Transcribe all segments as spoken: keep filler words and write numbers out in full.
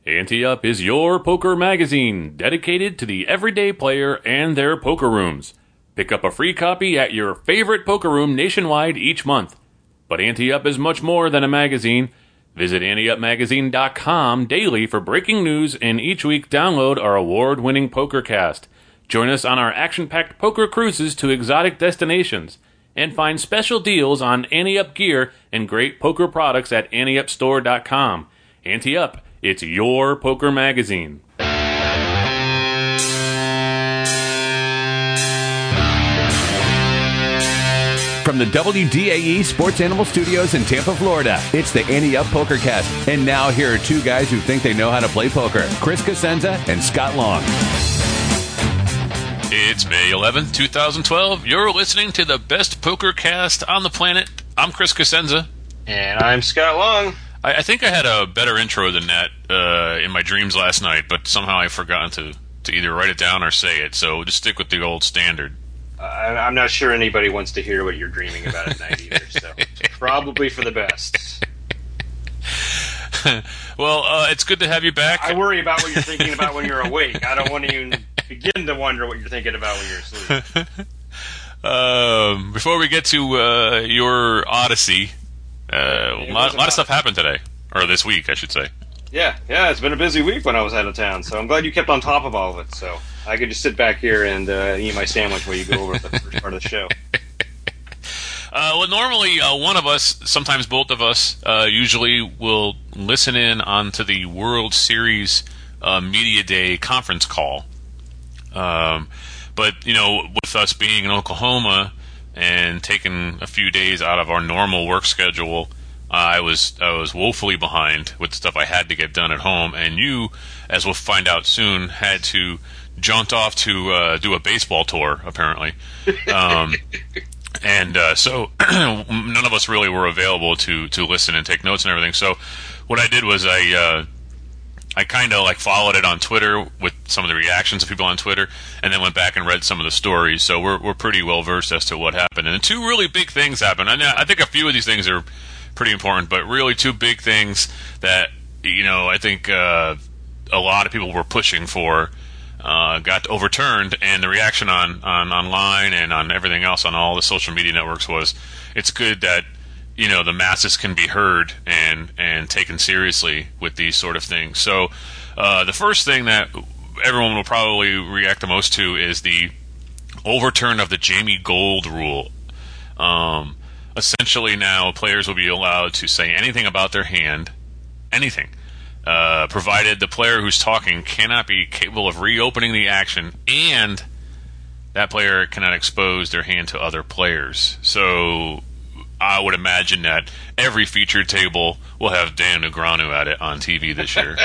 Ante Up is your poker magazine dedicated to the everyday player and their poker rooms. Pick up a free copy at your favorite poker room nationwide each month. But Ante Up is much more than a magazine. Visit ante up magazine dot com daily for breaking news, and each week download our award-winning PokerCast. Join us on our action-packed poker cruises to exotic destinations, and find special deals on Ante Up gear and great poker products at ante up store dot com. Ante Up, it's your poker magazine. From the W D A E Sports Animal Studios in Tampa, Florida, it's the Ante Up PokerCast. And now here are two guys who think they know how to play poker, Chris Cosenza and Scott Long. It's May eleventh, twenty twelve. You're listening to the best PokerCast on the planet. I'm Chris Cosenza. And I'm Scott Long. I, I think I had a better intro than that uh, in my dreams last night, but somehow I've forgotten to, to either write it down or say it, so just stick with the old standard. Uh, I'm not sure anybody wants to hear what you're dreaming about at night either, so probably for the best. Well, uh, it's good to have you back. I worry about what you're thinking about when you're awake. I don't want to even begin to wonder what you're thinking about when you're asleep. um, before we get to uh, your Odyssey, uh, a lot, lot of stuff happened today, or this week, I should say. Yeah, yeah, it's been a busy week when I was out of town, so I'm glad you kept on top of all of it, so I could just sit back here and uh, eat my sandwich while you go over the first part of the show. Uh, well, normally uh, one of us, sometimes both of us, uh, usually will listen in onto the World Series uh, Media Day conference call. Um, but, you know, with us being in Oklahoma and taking a few days out of our normal work schedule, uh, I was I was woefully behind with the stuff I had to get done at home. And you, as we'll find out soon, had to jaunt off to uh, do a baseball tour, apparently. Um, and uh, so none of us really were available to, to listen and take notes and everything. So what I did was I uh, I kind of like followed it on Twitter with some of the reactions of people on Twitter, and then went back and read some of the stories. So we're we're pretty well versed as to what happened. And two really big things happened. And I think a few of these things are pretty important, but really two big things that, you know, I think uh, a lot of people were pushing for uh, got overturned, and the reaction on, on online and on everything else on all the social media networks was, it's good that, you know, the masses can be heard and, and taken seriously with these sort of things. So uh, the first thing that everyone will probably react the most to is the overturn of the Jamie Gold rule. Um, essentially now players will be allowed to say anything about their hand, anything, uh, provided the player who's talking cannot be capable of reopening the action and that player cannot expose their hand to other players. So I would imagine that every featured table will have Dan Negreanu at it on T V this year.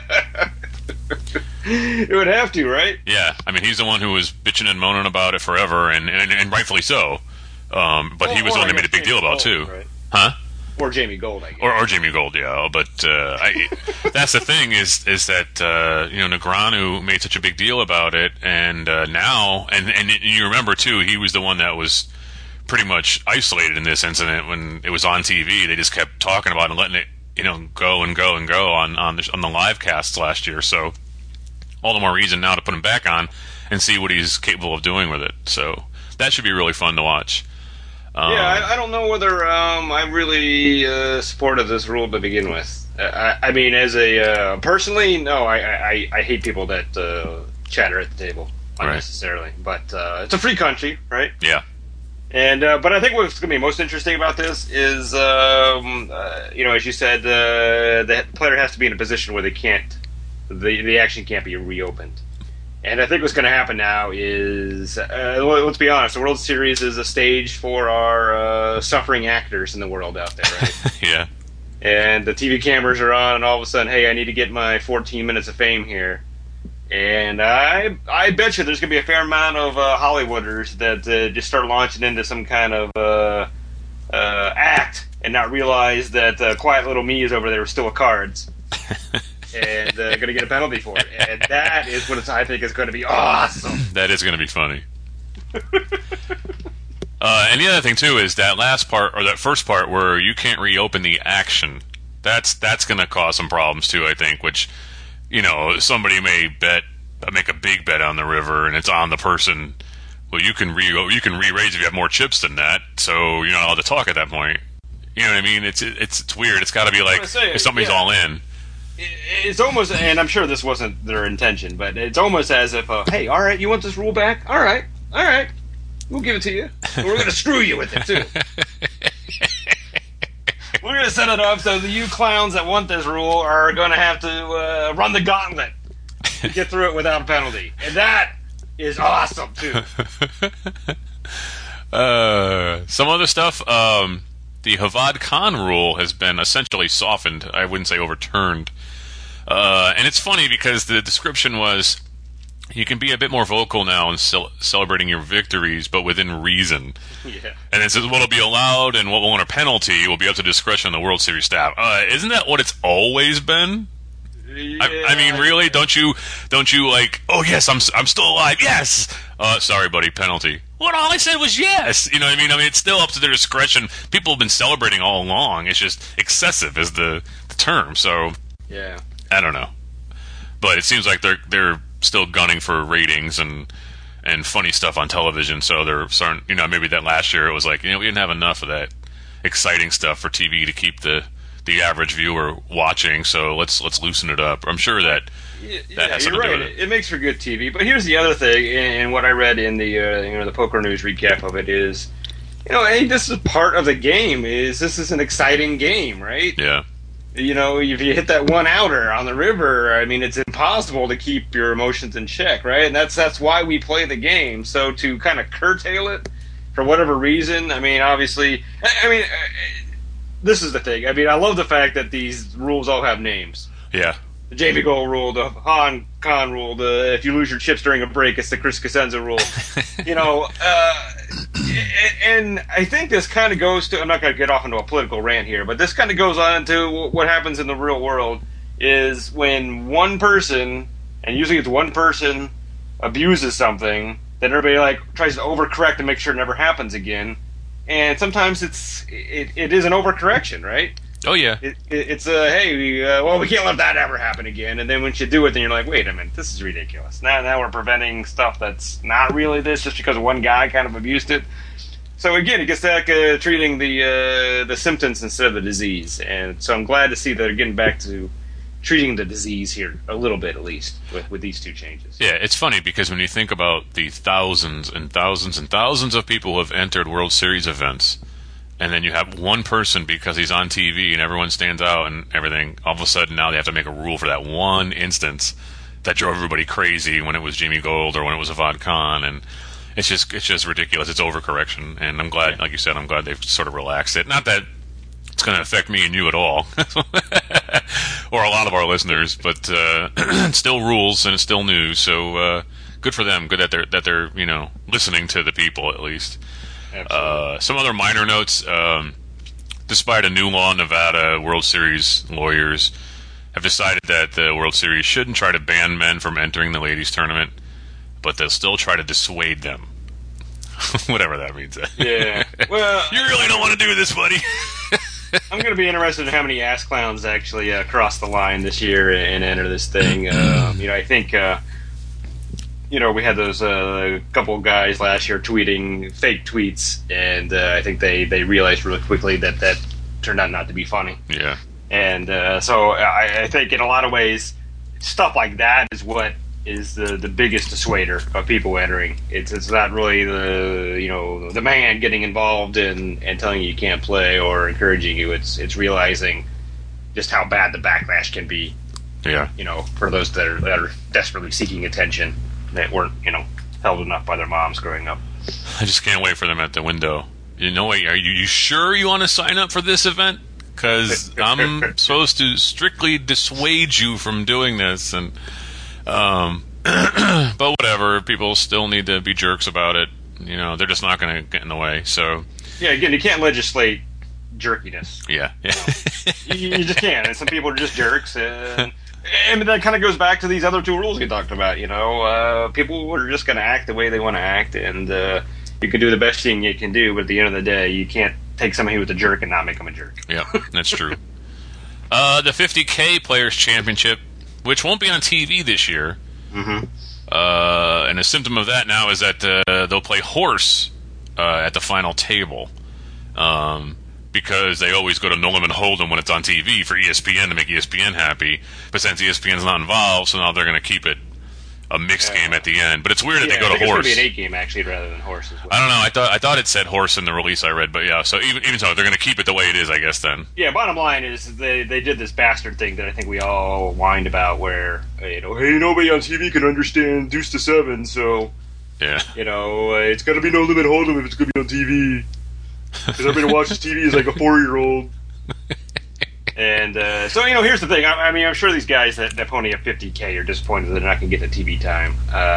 It would have to, right? Yeah, I mean, he's the one who was bitching and moaning about it forever, and, and, and rightfully so. Um, but well, he was the one that made a big Jamie deal about it, Gold, too. Right? Huh? Or Jamie Gold, I guess. Or, or Jamie Gold, yeah. But uh, I, that's the thing is is that uh, you know, Negreanu made such a big deal about it, and uh, now, and, and you remember, too, he was the one that was pretty much isolated in this incident when it was on T V. They just kept talking about it and letting it, you know, go and go and go on on the, on the live casts last year. So all the more reason now to put him back on and see what he's capable of doing with it. So that should be really fun to watch. Um, yeah, I, I don't know whether um, I'm really uh, supportive of this rule to begin with. I, I mean, as a uh, personally, no, I, I, I hate people that uh, chatter at the table unnecessarily. Right. But uh, it's a free country, right? Yeah. And uh, but I think what's going to be most interesting about this is, um, uh, you know, as you said, uh, the player has to be in a position where they can't, the the action can't be reopened. And I think what's going to happen now is, uh, let's be honest, the World Series is a stage for our uh, suffering actors in the world out there, right? Yeah. And the T V cameras are on, and all of a sudden, hey, I need to get my fourteen minutes of fame here. And I I bet you there's going to be a fair amount of uh, Hollywooders that uh, just start launching into some kind of uh, uh, act and not realize that uh, quiet little me is over there still with cards. And uh, going to get a penalty for it. And that is what it's, I think is going to be awesome. That is going to be funny. uh, and the other thing, too, is that last part, or that first part, where you can't reopen the action. That's that's going to cause some problems, too, I think, which you know, somebody may bet, make a big bet on the river, and it's on the person. Well, you can re you can re-raise if you have more chips than that, so you're not allowed to talk at that point. You know what I mean? It's it's it's weird. It's got to be like say, if somebody's yeah. all in. It's almost, and I'm sure this wasn't their intention, but it's almost as if, uh, hey, all right, you want this rule back? All right, all right, we'll give it to you. But we're going to screw you with it, too. We're going to set it up so that you clowns that want this rule are going to have to uh, run the gauntlet to get through it without a penalty. And that is awesome, too. uh, some other stuff, um, the Havad Khan rule has been essentially softened. I wouldn't say overturned. Uh, and it's funny because the description was, you can be a bit more vocal now in cel- celebrating your victories, but within reason. Yeah. And it says what'll be allowed and what will earn a penalty will be up to discretion of the World Series staff. Uh, isn't that what it's always been? Yeah, I, I mean, really? Don't you, don't you like, oh yes, I'm, I'm still alive, yes! Uh, sorry buddy, penalty. What, all I said was yes! You know what I mean? I mean, it's still up to their discretion. People have been celebrating all along. It's just excessive is the, the term, so... Yeah. I don't know. But it seems like they're, they're still gunning for ratings and, and funny stuff on television, so they're starting, you know, maybe that last year it was like, you know, we didn't have enough of that exciting stuff for T V to keep the, the average viewer watching, so let's let's loosen it up. I'm sure that Yeah, that has you're something to right. do with It. it makes for good T V. But here's the other thing, and what I read in the uh, you know the Poker News recap of it is, you know, hey, this is part of the game. Is this is an exciting game, right? Yeah. You know, if you hit that one outer on the river, I mean, it's impossible to keep your emotions in check, right? And that's that's why we play the game. So to kind of curtail it for whatever reason, I mean, obviously, I, I mean, uh, this is the thing. I mean, I love the fact that these rules all have names. Yeah. The Jamie Gold rule, the Han Khan rule, the if you lose your chips during a break, it's the Chris Cosenza rule. you know, uh, and I think this kind of goes to, I'm not going to get off into a political rant here, but this kind of goes on to what happens in the real world is when one person, and usually it's one person, abuses something, then everybody like tries to overcorrect and make sure it never happens again. And sometimes it's it, it is an overcorrection, right? Oh, yeah. It, it, it's a, hey, we, uh, well, we can't let that ever happen again. And then once you do it, then you're like, wait a minute, this is ridiculous. Now, now we're preventing stuff that's not really this just because one guy kind of abused it. So again, it gets like uh, treating the uh, the symptoms instead of the disease. And so I'm glad to see that they're getting back to treating the disease here a little bit, at least, with, with these two changes. Yeah, it's funny because when you think about the thousands and thousands and thousands of people who have entered World Series events, and then you have one person because he's on T V and everyone stands out and everything, all of a sudden now they have to make a rule for that one instance that drove everybody crazy when it was Jamie Gold or when it was Havad Khan, and it's just it's just ridiculous. It's overcorrection, and I'm glad, like you said, I'm glad they've sort of relaxed it. Not that it's going to affect me and you at all, or a lot of our listeners, but uh, it's still rules and it's still news, so uh, good for them. Good that they're, that they're, you know, listening to the people at least. Uh, some other minor notes. Um, despite a new law in Nevada, World Series lawyers have decided that the World Series shouldn't try to ban men from entering the ladies' tournament, but they'll still try to dissuade them. Whatever that means. Yeah. Well, you really don't want to do this, buddy. I'm going to be interested in how many ass clowns actually uh, cross the line this year and enter this thing. Um, you know, I think... Uh, You know, we had those uh, couple of guys last year tweeting fake tweets, and uh, I think they, they realized really quickly that that turned out not to be funny. Yeah. And uh, so I, I think in a lot of ways, stuff like that is what is the, the biggest dissuader of people entering. It's it's not really the you know the man getting involved and, and telling you you can't play or encouraging you. It's it's realizing just how bad the backlash can be. Yeah. You know, for those that are, that are desperately seeking attention. That weren't, you know, held enough by their moms growing up. I just can't wait for them at the window. You know, are you, you sure you want to sign up for this event? Because I'm supposed to strictly dissuade you from doing this, and um, but whatever. People still need to be jerks about it. You know, they're just not going to get in the way. So yeah, again, you can't legislate jerkiness. Yeah, yeah. you, you just can't. And some people are just jerks, and. And that kind of goes back to these other two rules we talked about. You know, uh, people are just going to act the way they want to act, and uh, you can do the best thing you can do, but at the end of the day, you can't take somebody who's a jerk and not make them a jerk. Yeah, that's true. uh, the fifty K Players Championship which won't be on T V this year. Mm-hmm. Uh, and a symptom of that now is that uh, they'll play horse uh, at the final table. Um, because they always go to no limit hold'em when it's on T V for E S P N to make E S P N happy. But since E S P N's not involved, so now they're going to keep it a mixed yeah. game at the end. But it's weird yeah, that they go I to think horse. It's going to be an eight game actually rather than horse as well. I don't know. I thought I thought it said horse in the release I read, but yeah. So even even so, they're going to keep it the way it is, I guess. Then. Yeah. Bottom line is they they did this bastard thing that I think we all whined about, where you know, hey, nobody on T V can understand Deuce to Seven, so yeah, you know, uh, it's got to be no limit hold'em if it's going to be on T V. Because everybody watches T V as like a four-year-old. And uh, so, you know, here's the thing. I, I mean, I'm sure these guys that, that pony up fifty K are disappointed that they're not going to get the T V time.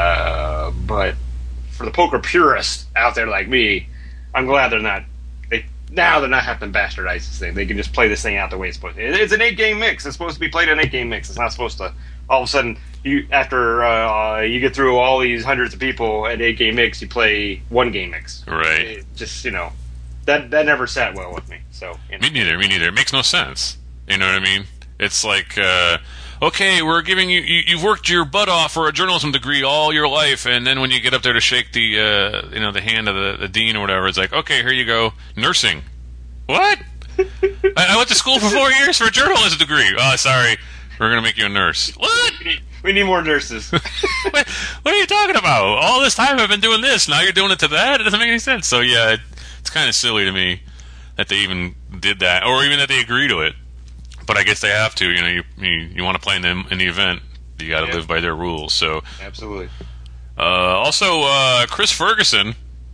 Uh, but for the poker purists out there like me, I'm glad they're not. They now they're not having to bastardize this thing. They can just play this thing out the way it's supposed to. It's an eight-game mix. It's supposed to be played an eight-game mix. It's not supposed to all of a sudden you after uh, you get through all these hundreds of people at eight-game mix, you play one-game mix. Right. It just, you know. That that never sat well with me. So you know. Me neither. Me neither. It makes no sense. You know what I mean? It's like, uh, okay, we're giving you, you. You've worked your butt off for a journalism degree all your life, and then when you get up there to shake the, uh, you know, the hand of the, the dean or whatever, it's like, okay, here you go, nursing. What? I, I went to school for four years for a journalism degree. Oh, sorry, we're gonna make you a nurse. What? We need, we need more nurses. what, what are you talking about? All this time I've been doing this. Now you're doing it to that. It doesn't make any sense. So yeah. It, It's kind of silly to me that they even did that, or even that they agree to it. But I guess they have to. You know, you you, you want to play in the in the event, you got to yeah. live by their rules. So absolutely. Uh, also, uh, Chris Ferguson,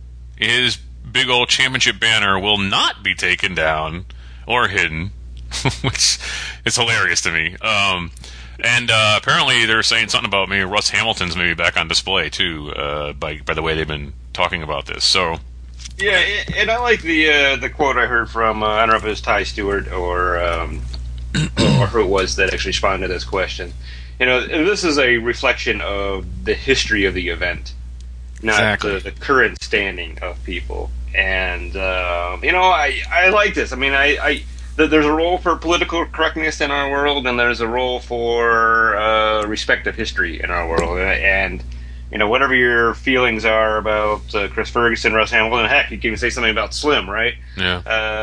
his big old championship banner will not be taken down or hidden, which is hilarious to me. Um, and uh, apparently they're saying something about maybe Russ Hamilton's maybe back on display too. Uh, by by the way they've been talking about this, so. Yeah, and I like the uh, the quote I heard from uh, I don't know if it was Ty Stewart or um, or who it was that actually responded to this question. You know, this is a reflection of the history of the event, not exactly. the, the current standing of people. And uh, you know, I, I like this. I mean, I, I th- there's a role for political correctness in our world, and there's a role for uh, respect of history in our world, and. You know, whatever your feelings are about uh, Chris Ferguson, Russ Hamilton, heck, you can even say something about Slim, right? Yeah.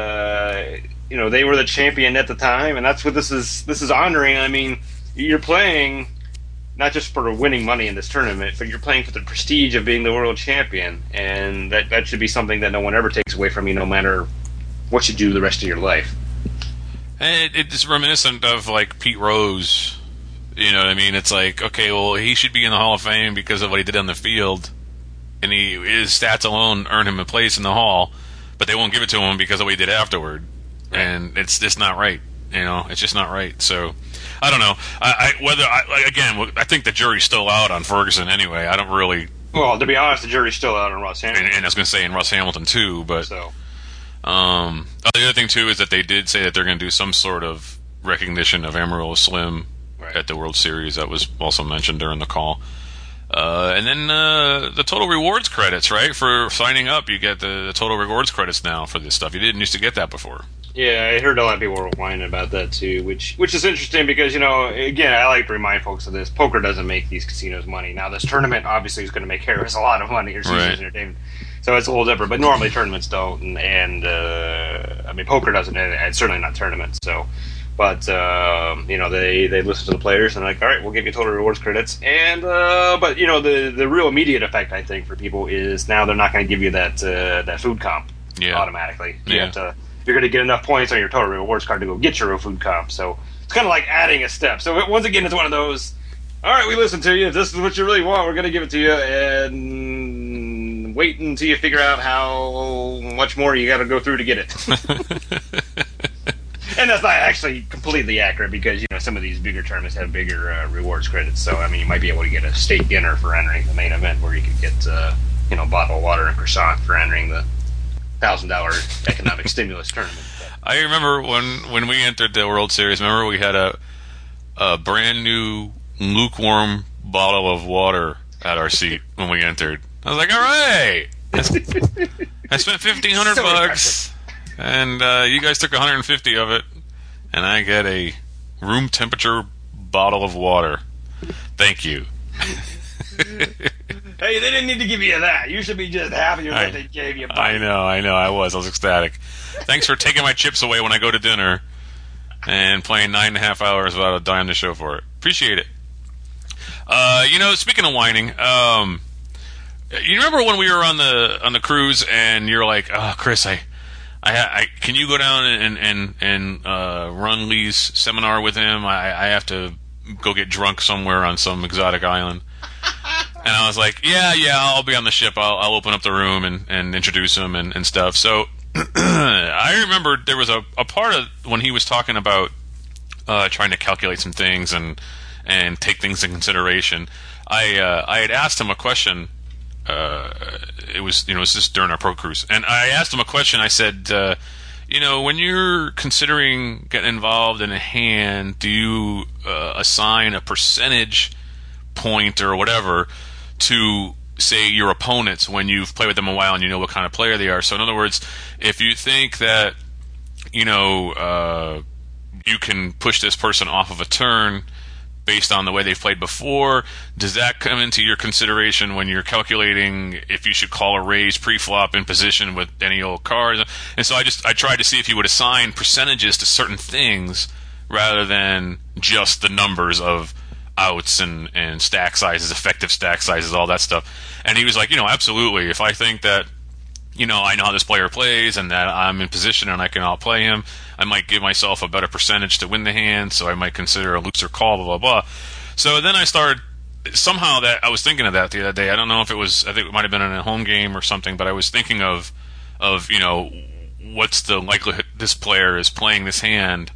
Uh, you know, they were the champion at the time, and that's what this is. This is honoring. I mean, you're playing not just for winning money in this tournament, but you're playing for the prestige of being the world champion, and that that should be something that no one ever takes away from you, no matter what you do the rest of your life. And it, it's reminiscent of like Pete Rose. You know what I mean? It's like, okay, well, he should be in the Hall of Fame because of what he did on the field, and he his stats alone earn him a place in the Hall, but they won't give it to him because of what he did afterward, and it's just not right. You know, it's just not right. So, I don't know. I, I whether I, again, I think the jury's still out on Ferguson anyway. I don't really. Well, to be honest, the jury's still out on Russ Hamilton, and, and I was going to say in Russ Hamilton too, but so. Um, the other thing too is that they did say that they're going to do some sort of recognition of Amarillo Slim. Right. At the World Series. That was also mentioned during the call. Uh, and then uh, the total rewards credits, right? For signing up, you get the, the total rewards credits now for this stuff. You didn't used to get that before. Yeah, I heard a lot of people were whining about that too, which which is interesting because, you know, again, I like to remind folks of this. Poker doesn't make these casinos money. Now, this tournament obviously is going to make Harris a lot of money, or Caesars right. Entertainment. So it's a little different. But normally tournaments don't. And, and uh, I mean, poker doesn't, and certainly not tournaments. So. But, um, you know, they, they listen to the players and they're like, all right, we'll give you total rewards credits. And, uh, but, you know, the, the real immediate effect, I think, for people is now they're not going to give you that uh, that food comp yeah. automatically. You yeah. have to, you're going to get enough points on your total rewards card to go get your food comp. So it's kind of like adding a step. So once again, it's one of those, all right, we listen to you. If this is what you really want, we're going to give it to you. And wait until you figure out how much more you got to go through to get it. And that's not actually completely accurate because, you know, some of these bigger tournaments have bigger uh, rewards credits. So, I mean, you might be able to get a steak dinner for entering the main event where you could get, uh, you know, a bottle of water and croissant for entering the one thousand dollars economic stimulus tournament. But. I remember when, when we entered the World Series, remember we had a, a brand new lukewarm bottle of water at our seat when we entered. I was like, all right. I spent fifteen hundred so bucks. And uh, you guys took one hundred fifty of it, and I get a room temperature bottle of water. Thank you. Hey, they didn't need to give you that. You should be just happy with what they gave you. Buddy. I know, I know. I was. I was ecstatic. Thanks for taking my chips away when I go to dinner and playing nine and a half hours without a dime to show for it. Appreciate it. Uh, you know, speaking of whining, um, you remember when we were on the on the cruise and you're like, "Oh, Chris, I, I, I can you go down and and and uh, run Lee's seminar with him? I, I have to go get drunk somewhere on some exotic island." And I was like, yeah, yeah, I'll be on the ship. I'll, I'll open up the room and, and introduce him and, and stuff. So I remember there was a, a part of when he was talking about uh, trying to calculate some things and and take things in consideration. I uh, I had asked him a question. Uh, it was you know it was just during our pro cruise, and I asked him a question. I said, uh, you know, when you're considering getting involved in a hand, do you uh, assign a percentage point or whatever to, say, your opponents when you've played with them a while and you know what kind of player they are? So in other words, if you think that, you know, uh, you can push this person off of a turn based on the way they've played before, does that come into your consideration when you're calculating if you should call a raise pre-flop in position with any old cards? And so I just I tried to see if you would assign percentages to certain things rather than just the numbers of outs and, and stack sizes, effective stack sizes, all that stuff. And he was like, you know, absolutely. If I think that, you know, I know how this player plays and that I'm in position and I can outplay him, I might give myself a better percentage to win the hand, so I might consider a looser call, blah, blah, blah. So then I started, somehow that I was thinking of that the other day. I don't know if it was, I think it might have been in a home game or something, but I was thinking of, of you know, what's the likelihood this player is playing this hand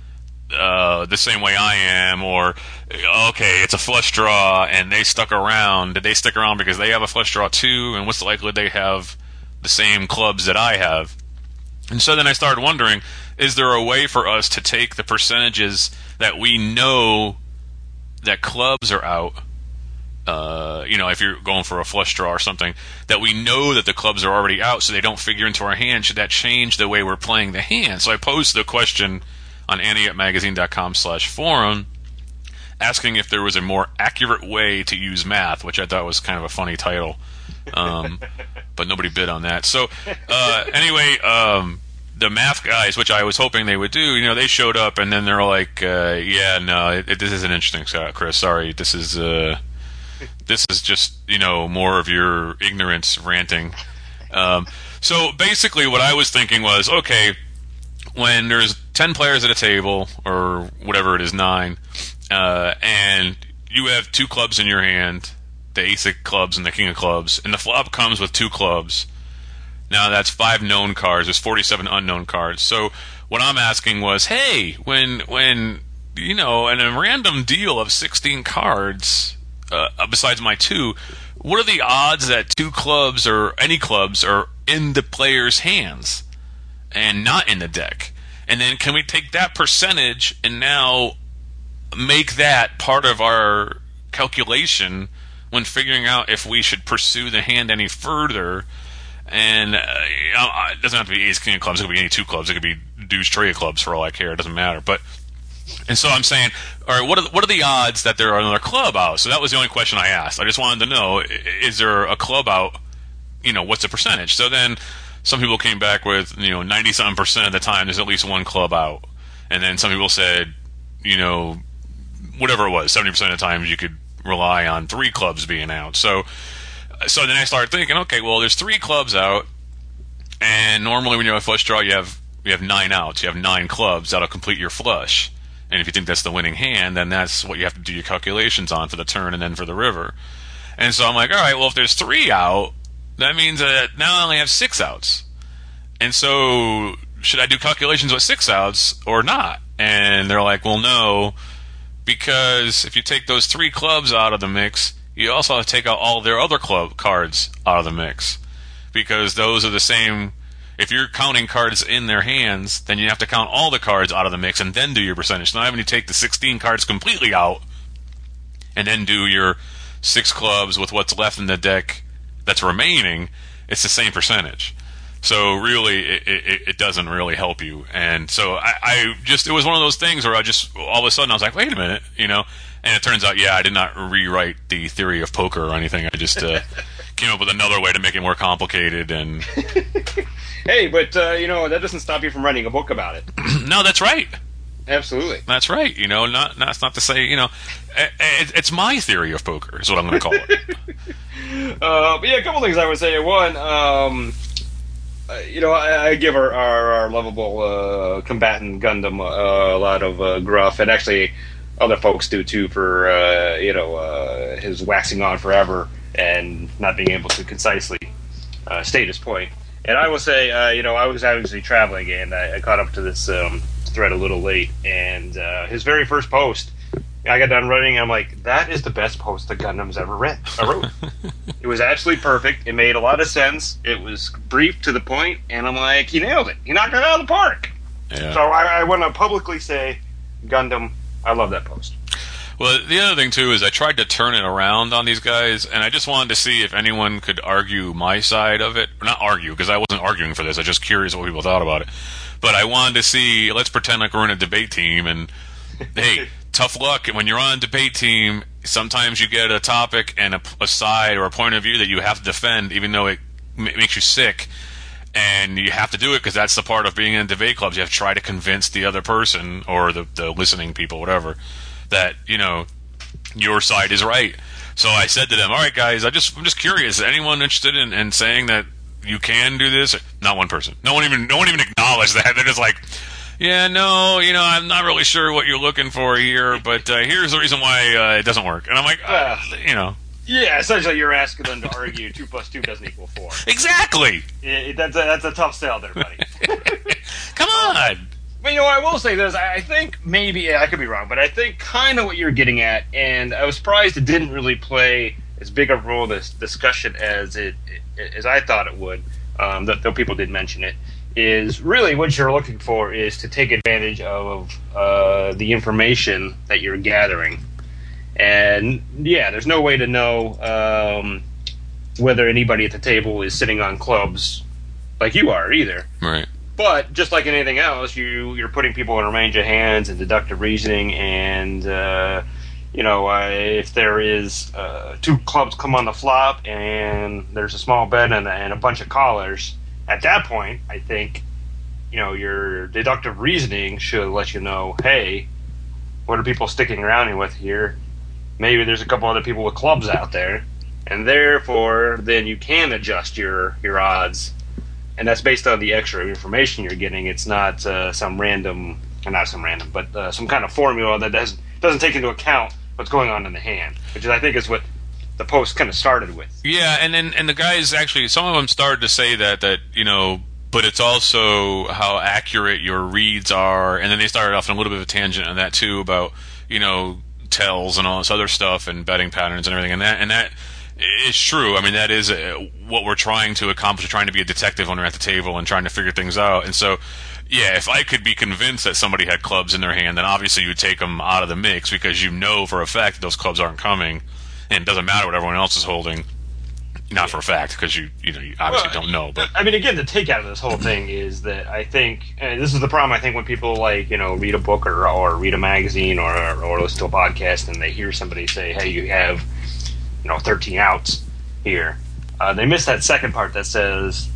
Uh, the same way I am, or okay, it's a flush draw and they stuck around. Did they stick around because they have a flush draw too? And what's the likelihood they have the same clubs that I have? And so then I started wondering, is there a way for us to take the percentages that we know that clubs are out, uh, you know, if you're going for a flush draw or something, that we know that the clubs are already out so they don't figure into our hand, should that change the way we're playing the hand? So I posed the question on ante up magazine dot com slash forum, asking if there was a more accurate way to use math, which I thought was kind of a funny title, um, but nobody bid on that. So uh, anyway, um, the math guys, which I was hoping they would do, you know, they showed up and then they're like, uh, yeah, no, it, it, this isn't interesting, Chris. Sorry, this is uh, this is just, you know, more of your ignorance ranting. Um, so basically, what I was thinking was, okay, when there's ten players at a table, or whatever it is, nine, uh, and you have two clubs in your hand, the ace of clubs and the king of clubs, and the flop comes with two clubs. Now that's five known cards. There's forty-seven unknown cards. So what I'm asking was, hey, when when you know, in a random deal of sixteen cards, uh, besides my two, what are the odds that two clubs or any clubs are in the player's hands and not in the deck? And then can we take that percentage and now make that part of our calculation when figuring out if we should pursue the hand any further? And uh, it doesn't have to be ace king of clubs. It could be any two clubs. It could be deuce tray of clubs for all I care. It doesn't matter. But and so I'm saying, all right, what are the, what are the odds that there are another club out? So that was the only question I asked. I just wanted to know, is there a club out? You know, what's the percentage? So then some people came back with, you know, ninety-something percent of the time there's at least one club out. And then some people said, you know, whatever it was, seventy percent of the time you could rely on three clubs being out. So so then I started thinking, okay, well, there's three clubs out, and normally when you have a flush draw, you have you have nine outs. You have nine clubs that'll complete your flush. And if you think that's the winning hand, then that's what you have to do your calculations on for the turn and then for the river. And so I'm like, all right, well, if there's three out, that means that now I only have six outs. And so should I do calculations with six outs or not? And they're like, well, no, because if you take those three clubs out of the mix, you also have to take out all their other club cards out of the mix, because those are the same. If you're counting cards in their hands, then you have to count all the cards out of the mix and then do your percentage. So now having to take the sixteen cards completely out and then do your six clubs with what's left in the deck that's remaining, it's the same percentage. So really, it, it, it doesn't really help you. And so I, I just, it was one of those things where I just, all of a sudden I was like, wait a minute, you know, and it turns out, yeah, I did not rewrite the theory of poker or anything. I just uh, came up with another way to make it more complicated. And hey, but, uh, you know, that doesn't stop you from writing a book about it. No, that's right. Absolutely. That's right. You know, not, not, not to say, you know, it, it's my theory of poker is what I'm going to call it. uh, but yeah, a couple things I would say. One, um, uh, you know, I, I give our, our, our lovable uh, combatant Gundam uh, a lot of uh, gruff, and actually other folks do too, for, uh, you know, uh, his waxing on forever and not being able to concisely uh, state his point. And I will say, uh, you know, I was obviously traveling, and I, I caught up to this um, thread a little late, and uh, his very first post, I got done writing, and I'm like, that is the best post that Gundam's ever read. I wrote. It was absolutely perfect. It made a lot of sense. It was brief to the point, and I'm like, he nailed it. He knocked it out of the park. Yeah. So I, I want to publicly say, Gundam, I love that post. Well, the other thing, too, is I tried to turn it around on these guys, and I just wanted to see if anyone could argue my side of it. Or not argue, because I wasn't arguing for this. I was just curious what people thought about it. But I wanted to see, let's pretend like we're in a debate team, and, hey, tough luck. When you're on a debate team, sometimes you get a topic and a, a side or a point of view that you have to defend, even though it m- makes you sick. And you have to do it because that's the part of being in debate clubs. You have to try to convince the other person or the, the listening people, whatever, that, you know, your side is right. So I said to them, all right, guys, I just, I'm just curious. Is anyone interested in, in saying that you can do this? Not one person. No one even, no one even acknowledged that. They're just like, yeah, no, you know, I'm not really sure what you're looking for here, but uh, here's the reason why uh, it doesn't work. And I'm like, uh, you know. Yeah, essentially you're asking them to argue two plus two doesn't equal four. Exactly. Yeah, that's, a, that's a tough sell there, buddy. Come on. But, you know, I will say this. I think maybe, yeah, I could be wrong, but I think kind of what you're getting at, and I was surprised it didn't really play as big a role in this discussion as it as I thought it would, um, though people did mention it, is really what you're looking for is to take advantage of uh, the information that you're gathering. And, yeah, there's no way to know um, whether anybody at the table is sitting on clubs like you are either. Right. But just like anything else, you, you're putting people in a range of hands and deductive reasoning, and, uh, you know, uh, if there is uh, two clubs come on the flop and there's a small bet and, and a bunch of callers, at that point, I think, you know, your deductive reasoning should let you know, hey, what are people sticking around with here? Maybe there's a couple other people with clubs out there, and therefore, then you can adjust your, your odds. And that's based on the extra information you're getting. It's not uh, some random, or not some random, but uh, some kind of formula that doesn't, doesn't take into account what's going on in the hand, which is, I think, is what the post kind of started with. Yeah, and then and the guys actually, some of them started to say that that you know, but it's also how accurate your reads are, and then they started off on a little bit of a tangent on that too about, you know, tells and all this other stuff and betting patterns and everything, and that and that is true. I mean, that is uh, what we're trying to accomplish, trying to be a detective when we're at the table and trying to figure things out. And so, yeah, if I could be convinced that somebody had clubs in their hand, then obviously you would take them out of the mix because you know for a fact that those clubs aren't coming, and it doesn't matter what everyone else is holding. Not for a fact, because you you know you obviously well, don't know. But I mean, again, the take out of this whole thing is that I think, and this is the problem. I think when people like you know read a book or or read a magazine or or listen to a podcast and they hear somebody say, "Hey, you have you know thirteen outs here," uh, they miss that second part that says,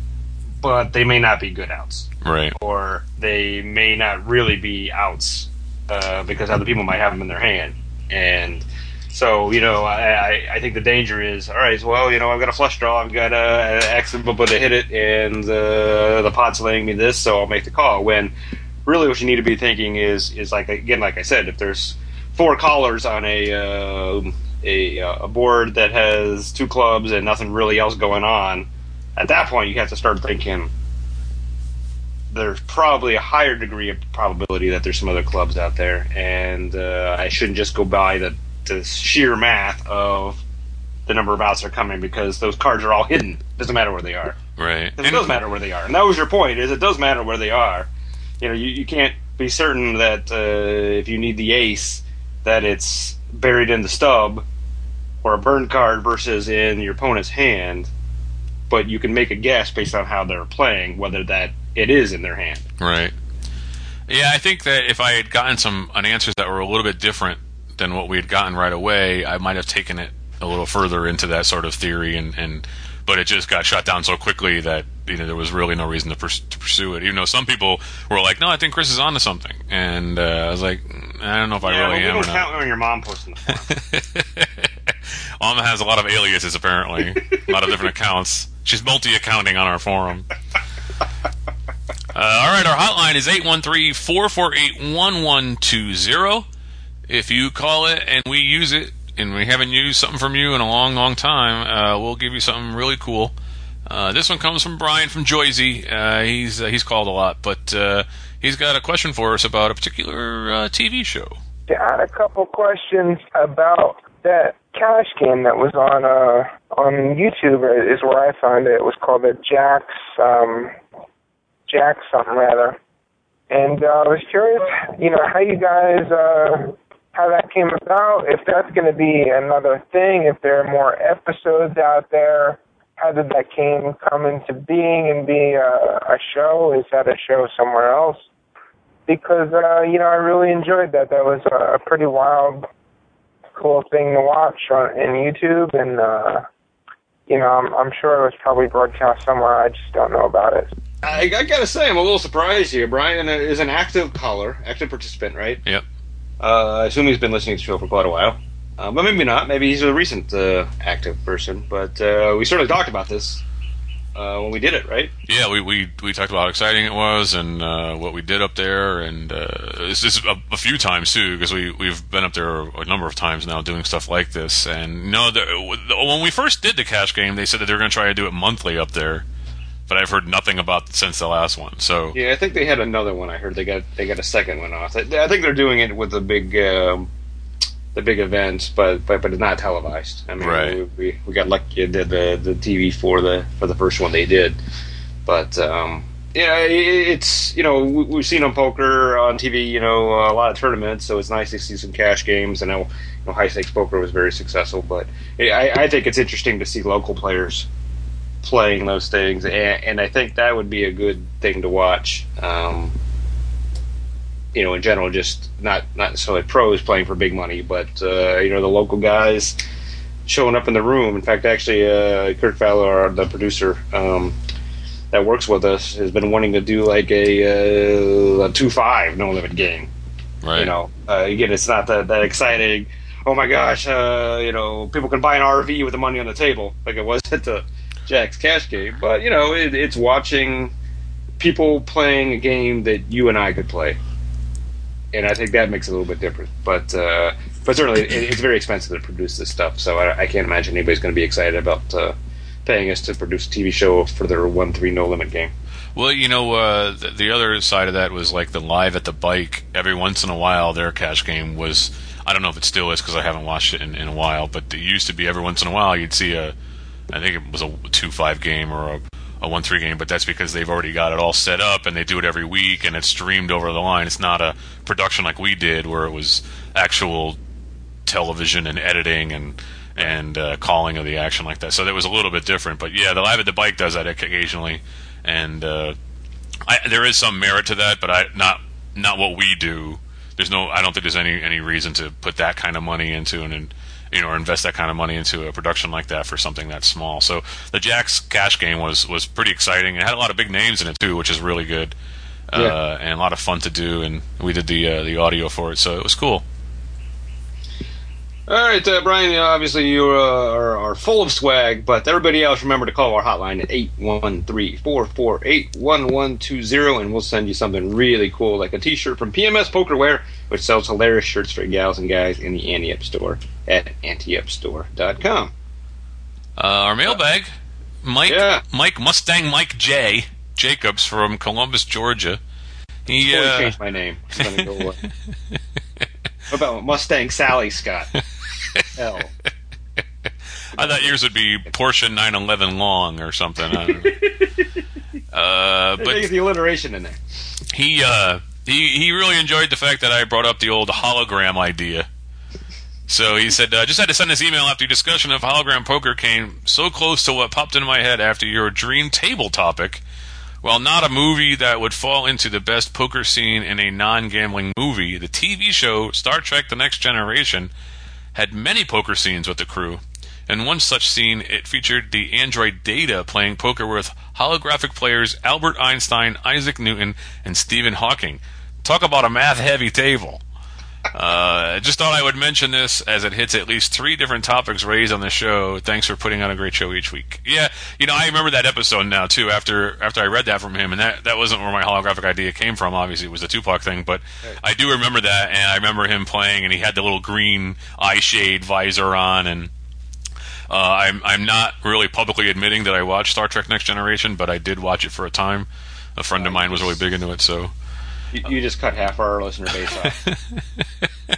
"But they may not be good outs, right?" Or they may not really be outs uh, because other people might have them in their hand, and so, you know, I, I think the danger is, all right, well, you know, I've got a flush draw, I've got a X but to hit it, and uh, the pot's laying me this, so I'll make the call. When really what you need to be thinking is, is like, again, like I said, if there's four callers on a, uh, a, a board that has two clubs and nothing really else going on, at that point you have to start thinking there's probably a higher degree of probability that there's some other clubs out there, and uh, I shouldn't just go by the the sheer math of the number of outs that are coming because those cards are all hidden. Doesn't matter where they are. Right. It does matter where they are. And that was your point, is it does matter where they are. You know, you, you can't be certain that uh, if you need the ace, that it's buried in the stub or a burn card versus in your opponent's hand. but you can make a guess based on how they're playing whether that it is in their hand. Right. Yeah, I think that if I had gotten some an answers that were a little bit different than what we had gotten right away, I might have taken it a little further into that sort of theory, and, and but it just got shut down so quickly that you know there was really no reason to, pers- to pursue it. Even though some people were like, "No, I think Chris is onto something," and uh, I was like, "I don't know if I yeah, really well, am." We or don't not. count on your mom posting the form. Alma has a lot of aliases, apparently. A lot of different accounts. She's multi-accounting on our forum. Uh, all right, our hotline is eight one three, four four eight, one one two zero. If you call it and we use it, and we haven't used something from you in a long, long time, uh, we'll give you something really cool. Uh, this one comes from Brian from Joyzy. Uh, he's uh, he's called a lot, but uh, he's got a question for us about a particular uh, T V show. Yeah, I had a couple questions about that cash game that was on uh, on YouTube. Is where I found it. It was called the Jack's um, Jack something rather, and uh, I was curious, you know, how you guys uh, how that came about. If that's going to be another thing, if there are more episodes out there, how did that game come into being and be a, a show? Is that a show somewhere else? Because uh, you know, I really enjoyed that. That was a pretty wild, cool thing to watch on in YouTube, and uh, you know, I'm, I'm sure it was probably broadcast somewhere. I just don't know about it. I, I gotta say, I'm a little surprised here. Brian is an active caller, active participant, right? Yep. Uh, I assume he's been listening to the show for quite a while. Uh, but maybe not. Maybe he's a recent uh, active person. But uh, we certainly talked about this uh, when we did it, right? Yeah, we, we, we talked about how exciting it was and uh, what we did up there, and uh, this is a, a few times too, because we we've been up there a number of times now doing stuff like this. And you know, the, when we first did the cash game, they said that they were going to try to do it monthly up there, but I've heard nothing about it since the last one. So yeah, I think they had another one. I heard they got they got a second one off. I, I think they're doing it with the big um, the big events, but, but but it's not televised. I mean, right. we, we we got lucky they did the the T V for the for the first one they did, but um, yeah, it's you know we, we've seen on poker on T V, you know, a lot of tournaments, so it's nice to see some cash games. I know, you know high stakes poker was very successful, but I, I think it's interesting to see local players playing those things, and, and I think that would be a good thing to watch. Um, you know, in general, just not not necessarily pros playing for big money, but uh, you know, the local guys showing up in the room. In fact, actually, uh, Kirk Fowler, the producer um, that works with us, has been wanting to do like a, uh, a two five no limit game. right. You know, uh, again, it's not that that exciting. Oh my gosh, uh, you know, people can buy an R V with the money on the table like it was at the Jack's cash game, but you know, it, it's watching people playing a game that you and I could play, and I think that makes it a little bit different. But uh, but certainly, it, it's very expensive to produce this stuff, so I, I can't imagine anybody's going to be excited about uh, paying us to produce a T V show for their one three no limit game. Well, you know, uh, the, the other side of that was like the Live at the Bike. Every once in a while, their cash game was, I don't know if it still is because I haven't watched it in, in a while, but it used to be every once in a while you'd see a, I think it was a two five game or a, a one three game, but that's because they've already got it all set up and they do it every week and it's streamed over the line. It's not a production like we did where it was actual television and editing and and uh, calling of the action like that. So that was a little bit different. But yeah, the Live at the Bike does that occasionally, and uh, I, there is some merit to that, but I not not what we do. There's no, I don't think there's any any reason to put that kind of money into an, and you know, or invest that kind of money into a production like that for something that small. So the Jack's cash game was was pretty exciting. It had a lot of big names in it too, which is really good, uh, Yeah. and a lot of fun to do. And we did the uh, the audio for it, so it was cool. All right, uh, Brian, you know, obviously you uh, are, are full of swag, but everybody else, remember to call our hotline at eight one three, four four eight, one one two zero, and we'll send you something really cool, like a t-shirt from P M S Pokerwear, which sells hilarious shirts for gals and guys in the Ante Up store at ante up store dot com. Uh, our mailbag, Mike Yeah. Mike Mustang Mike J Jacobs from Columbus, Georgia. He Totally uh, changed my name. I'm gonna go, uh, what about Mustang Sally Scott? L. I thought yours would be Porsche nine eleven Long or something. I don't know. uh, But but the alliteration in there. he uh, he he really enjoyed the fact that I brought up the old hologram idea. So he said, uh, just had to send this email after your discussion of hologram poker came so close to what popped into my head after your dream table topic. While not a movie that would fall into the best poker scene in a non-gambling movie, the T V show Star Trek The Next Generation had many poker scenes with the crew. In one such scene, it featured the android Data playing poker with holographic players Albert Einstein, Isaac Newton, and Stephen Hawking. Talk about a math-heavy table. I uh, just thought I would mention this as it hits at least three different topics raised on the show. Thanks for putting on a great show each week. Yeah, you know, I remember that episode now, too, after after I read that from him, and that, that wasn't where my holographic idea came from. Obviously, it was the Tupac thing, but I do remember that, and I remember him playing, and he had the little green eye shade visor on, and uh, I'm, I'm not really publicly admitting that I watched Star Trek Next Generation, but I did watch it for a time. A friend of mine was really big into it, so... You, you just cut half our listener base off. You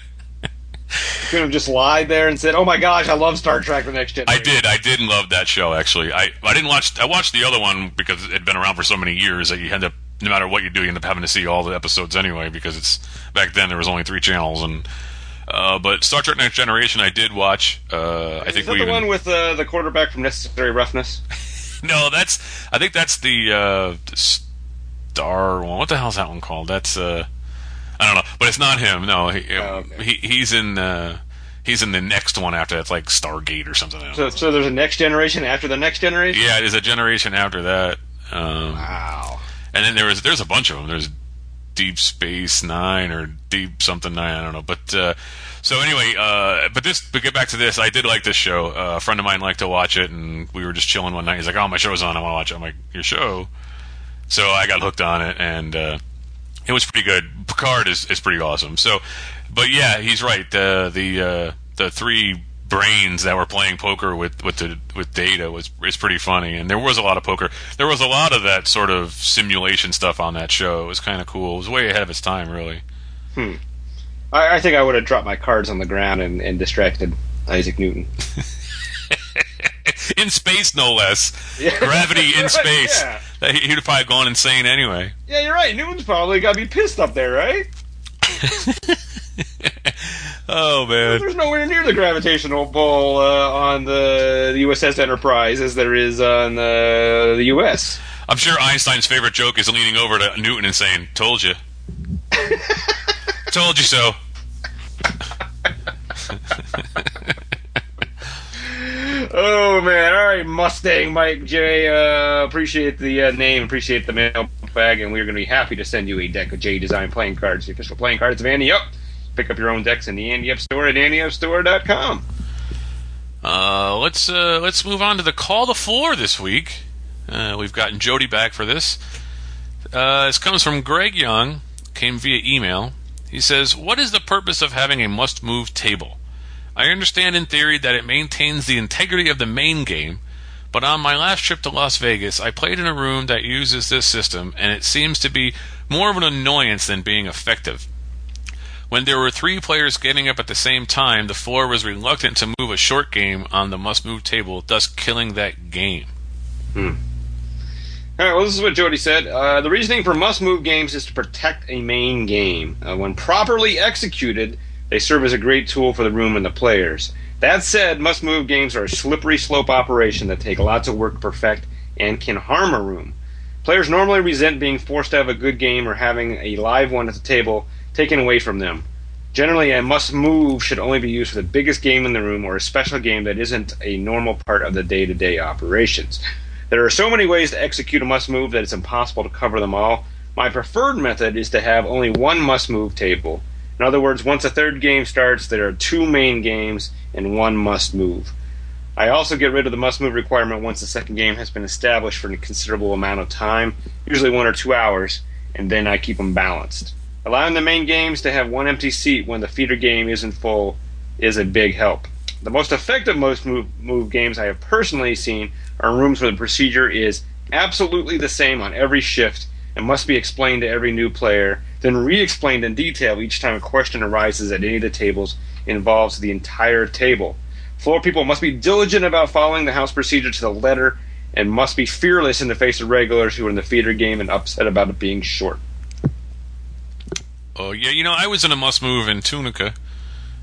could have just lied there and said, "Oh my gosh, I love Star Trek: The Next Generation." I did. I did love that show. Actually, I I didn't watch. I watched the other one because it had been around for so many years that you end up, no matter what you do, you end up having to see all the episodes anyway. Because it's back then there was only three channels, and uh, but Star Trek: Next Generation I did watch. Uh, I think Is that we the even, one with uh, the quarterback from Necessary Roughness? No, that's. I think that's the. Uh, the Star one. What the hell is that one called? That's uh, I don't know, but it's not him. No, he, oh, okay. he he's in uh, he's in the next one after that's like Stargate or something. So, so there's a Next Generation after the Next Generation. Yeah, there's a generation after that. Um, wow. And then there was there's a bunch of them. There's Deep Space Nine or Deep something Nine. I don't know, but uh, so anyway, uh, but this. But get back to this. I did like this show. Uh, a friend of mine liked to watch it, and we were just chilling one night. He's like, "Oh, my show's on. I want to watch it." I'm like, "Your show?" So I got hooked on it, and uh, it was pretty good. Picard is, is pretty awesome. So, but yeah, he's right. The the uh, the three brains that were playing poker with, with the with Data was is pretty funny, and there was a lot of poker. There was a lot of that sort of simulation stuff on that show. It was kind of cool. It was way ahead of its time, really. Hmm. I, I think I would have dropped my cards on the ground and, and distracted Isaac Newton. In space, no less. Yeah. Gravity in Right, space. yeah. He'd have probably gone insane anyway. Yeah, you're right. Newton's probably got to be pissed up there, right? Oh, man. There's nowhere near the gravitational pull uh, on the U S S Enterprise as there is on uh, the U S. I'm sure Einstein's favorite joke is leaning over to Newton and saying, "Told you." Told you so. Oh, man. All right, Mustang Mike J. Uh, appreciate the uh, name, appreciate the mailbag, and we're going to be happy to send you a deck of J Design playing cards, the official playing cards of Andy Up. Pick up your own decks in the Andy Up store at andy up store dot com. Uh, let's uh, let's move on to the call to floor this week. Uh, we've gotten Jody back for this. Uh, this comes from Greg Young, came via email. He says, "What is the purpose of having a must-move table? I understand in theory that it maintains the integrity of the main game, but on my last trip to Las Vegas, I played in a room that uses this system, and it seems to be more of an annoyance than being effective. When there were three players getting up at the same time, the floor was reluctant to move a short game on the must-move table, thus killing that game." Hmm. All right, well, this is what Jody said. Uh, the reasoning for must-move games is to protect a main game. Uh, when properly executed, they serve as a great tool for the room and the players. That said, must-move games are a slippery slope operation that take lots of work to perfect and can harm a room. Players normally resent being forced to have a good game or having a live one at the table taken away from them. Generally, a must-move should only be used for the biggest game in the room or a special game that isn't a normal part of the day-to-day operations. There are so many ways to execute a must-move that it's impossible to cover them all. My preferred method is to have only one must-move table. In other words, once a third game starts, there are two main games and one must-move. I also get rid of the must-move requirement once the second game has been established for a considerable amount of time, usually one or two hours, and then I keep them balanced. Allowing the main games to have one empty seat when the feeder game isn't full is a big help. The most effective must-move move games I have personally seen are in rooms where the procedure is absolutely the same on every shift and must be explained to every new player, then re-explained in detail each time a question arises at any of the tables involves the entire table. Floor people must be diligent about following the house procedure to the letter and must be fearless in the face of regulars who are in the feeder game and upset about it being short. Oh, yeah, you know, I was in a must-move in Tunica,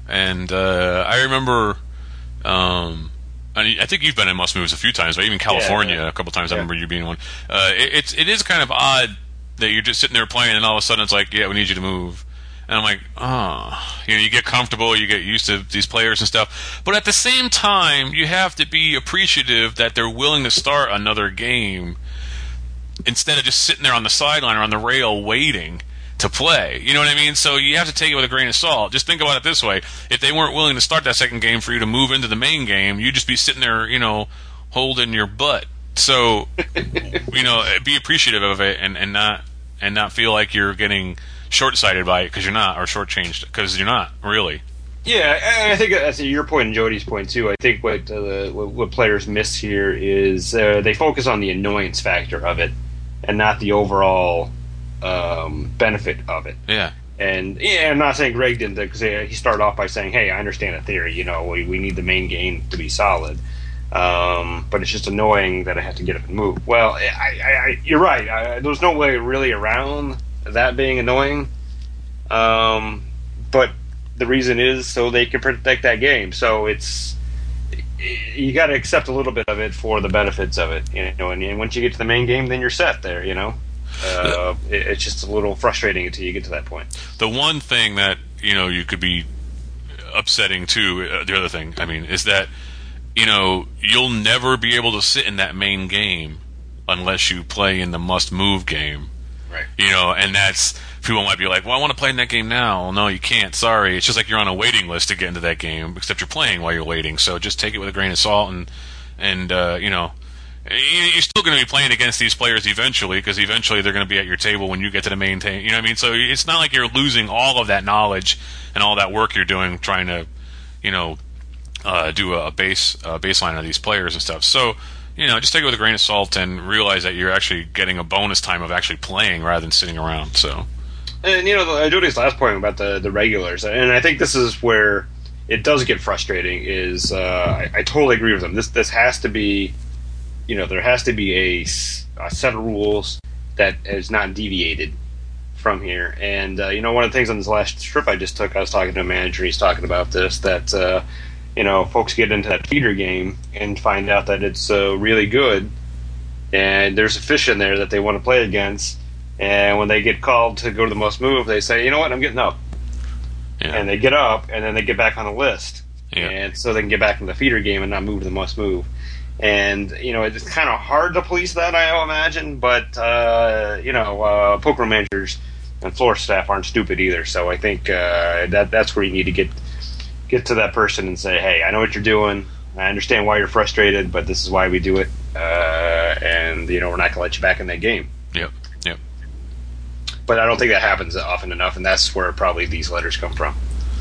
And uh, I remember, um, I, I think you've been in Must Moves a few times, but even California yeah, yeah. a couple times. Yeah. I remember you being one. Uh, it, it's it is kind of odd that you're just sitting there playing, and all of a sudden it's like, yeah, we need you to move. And I'm like, oh, you know, you get comfortable, you get used to these players and stuff. But at the same time, you have to be appreciative that they're willing to start another game instead of just sitting there on the sideline or on the rail waiting to play. You know what I mean? So you have to take it with a grain of salt. Just think about it this way. If they weren't willing to start that second game for you to move into the main game, you'd just be sitting there, you know, holding your butt. So, you know, be appreciative of it and, and not and not feel like you're getting short-sighted by it because you're not, or short-changed because you're not, really. Yeah, and I think that's your point and Jody's point, too. I think what uh, what, what players miss here is uh, they focus on the annoyance factor of it and not the overall um, benefit of it. Yeah. And yeah, I'm not saying Greg didn't, because he started off by saying, hey, I understand the theory, you know, we, we need the main game to be solid. Um, but it's just annoying that I have to get up and move. Well, I, I, I, you're right. I, there's no way really around that being annoying. Um, but the reason is so they can protect that game. So it's you got to accept a little bit of it for the benefits of it, you know. And, and once you get to the main game, then you're set there, you know. Uh, it, it's just a little frustrating until you get to that point. The one thing that you know you could be upsetting too. Uh, the other thing, I mean, is that you know you'll never be able to sit in that main game unless you play in the must-move game. Right. You know, and that's, people might be like, well, I want to play in that game now. Well, no, you can't. Sorry. It's just like you're on a waiting list to get into that game, except you're playing while you're waiting. So just take it with a grain of salt, and, and uh, you know, you're still going to be playing against these players eventually, because eventually they're going to be at your table when you get to the main table. You know what I mean? So it's not like you're losing all of that knowledge and all that work you're doing trying to, you know, uh, do a base uh, baseline of these players and stuff. So, you know, just take it with a grain of salt and realize that you're actually getting a bonus time of actually playing rather than sitting around. So, and you know, Jody's last point about the the regulars, and I think this is where it does get frustrating. Is uh, I, I totally agree with them. This this has to be, you know, there has to be a, a set of rules that is not deviated from here. And uh, you know, one of the things on this last trip I just took, I was talking to a manager. He's talking about this that. Uh, You know, folks get into that feeder game and find out that it's uh, really good, and there's a fish in there that they want to play against. And when they get called to go to the must move, they say, "You know what? I'm getting up." Yeah. And they get up, and then they get back on the list, yeah. And so they can get back in the feeder game and not move to the must move. And you know, it's kind of hard to police that, I imagine. But uh, you know, uh, poker managers and floor staff aren't stupid either. So I think uh, that that's where you need to get. Get to that person and say, hey, I know what you're doing. I understand why you're frustrated, but this is why we do it. Uh, and, you know, we're not going to let you back in that game. Yep, yep. But I don't think that happens often enough, and that's where probably these letters come from.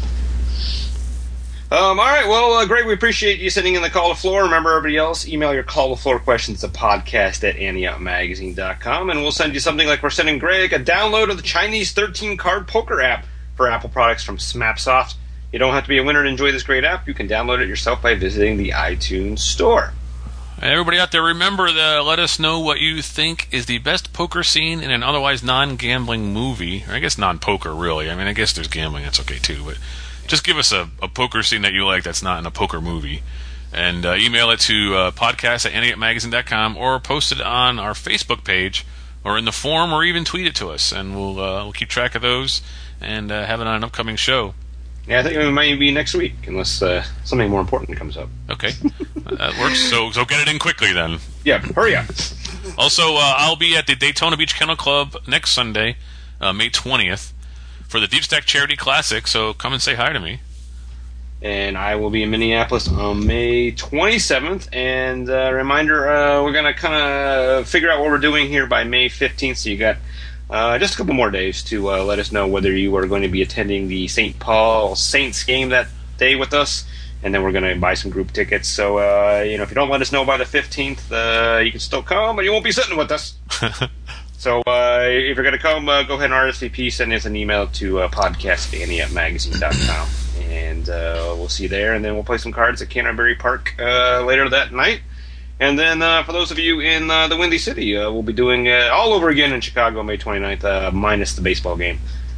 Um, all right, well, uh, Greg, we appreciate you sending in the call to floor. Remember, everybody else, email your call to floor questions to podcast at antiout magazine dot com, and we'll send you something like we're sending Greg a download of the Chinese thirteen card poker app for Apple products from Smapsoft. You don't have to be a winner to enjoy this great app. You can download it yourself by visiting the iTunes Store. Everybody out there, remember to let us know what you think is the best poker scene in an otherwise non-gambling movie. Or I guess non-poker, really. I mean, I guess there's gambling. That's okay, too. But just give us a, a poker scene that you like that's not in a poker movie. And uh, email it to uh, podcast at antiout magazine dot com or post it on our Facebook page or in the forum or even tweet it to us. And we'll, uh, we'll keep track of those and uh, have it on an upcoming show. Yeah, I think it might be next week, unless uh, something more important comes up. Okay, that works. So, so get it in quickly then. Yeah, hurry up. Also, uh, I'll be at the Daytona Beach Kennel Club next Sunday, uh, May twentieth, for the Deep Stack Charity Classic. So come and say hi to me. And I will be in Minneapolis on May twenty-seventh. And uh, reminder, uh, we're gonna kind of figure out what we're doing here by May fifteenth. So you got. Uh, just a couple more days to uh, let us know whether you are going to be attending the Saint Paul Saints game that day with us, and then we're going to buy some group tickets. So, uh, you know, if you don't let us know by the fifteenth, uh, you can still come, but you won't be sitting with us. So, uh, if you're going to come, uh, go ahead and R S V P, send us an email to uh, podcast at antiout magazine dot com, and uh, we'll see you there, and then we'll play some cards at Canterbury Park uh, later that night. And then uh, for those of you in uh, the Windy City, uh, we'll be doing uh, all over again in Chicago May twenty-ninth, uh, minus the baseball game.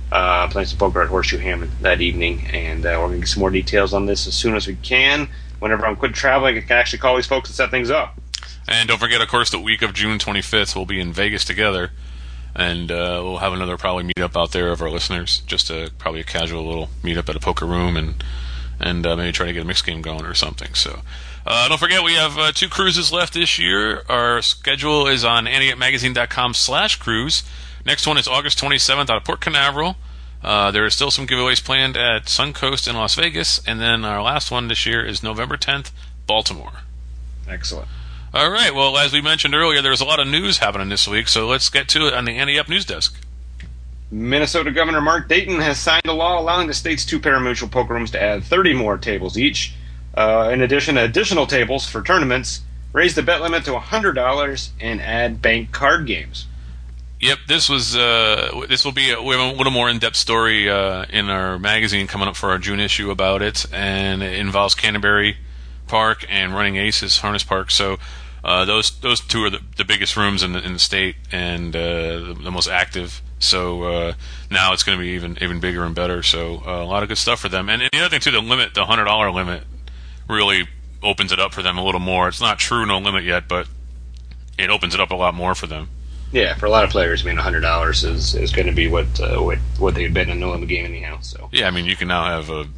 uh, playing some poker at Horseshoe Hammond that evening, and uh, we're going to get some more details on this as soon as we can. Whenever I'm quit traveling, I can actually call these folks and set things up. And don't forget, of course, the week of June twenty-fifth, we'll be in Vegas together, and uh, we'll have another probably meetup out there of our listeners, just a, probably a casual little meetup at a poker room, and and uh, maybe try to get a mixed game going or something. So uh, don't forget, we have uh, two cruises left this year. Our schedule is on ante-up-magazine.com slash cruise. Next one is August twenty-seventh out of Port Canaveral. Uh, there are still some giveaways planned at Suncoast in Las Vegas, and then our last one this year is November tenth, Baltimore. Excellent. All right, well, as we mentioned earlier, there's a lot of news happening this week, so let's get to it on the Ante Up News Desk. Minnesota Governor Mark Dayton has signed a law allowing the state's two pari-mutuel poker rooms to add thirty more tables each. Uh, in addition, additional tables for tournaments, raise the bet limit to one hundred dollars, and add bank card games. Yep, this was uh, this will be a, we have a little more in-depth story uh, in our magazine coming up for our June issue about it, and it involves Canterbury Park and Running Aces Harness Park. So uh, those those two are the, the biggest rooms in the, in the state and uh, the, the most active. So uh, now it's going to be even even bigger and better. So uh, a lot of good stuff for them. And, and the other thing too, the limit, the one hundred dollars limit, really opens it up for them a little more. It's not true no limit yet, but it opens it up a lot more for them. Yeah, for a lot of players, I mean, one hundred dollars is, is going to be what uh, what what they'd bet in a no-limit game anyhow. So yeah, I mean, you can now have a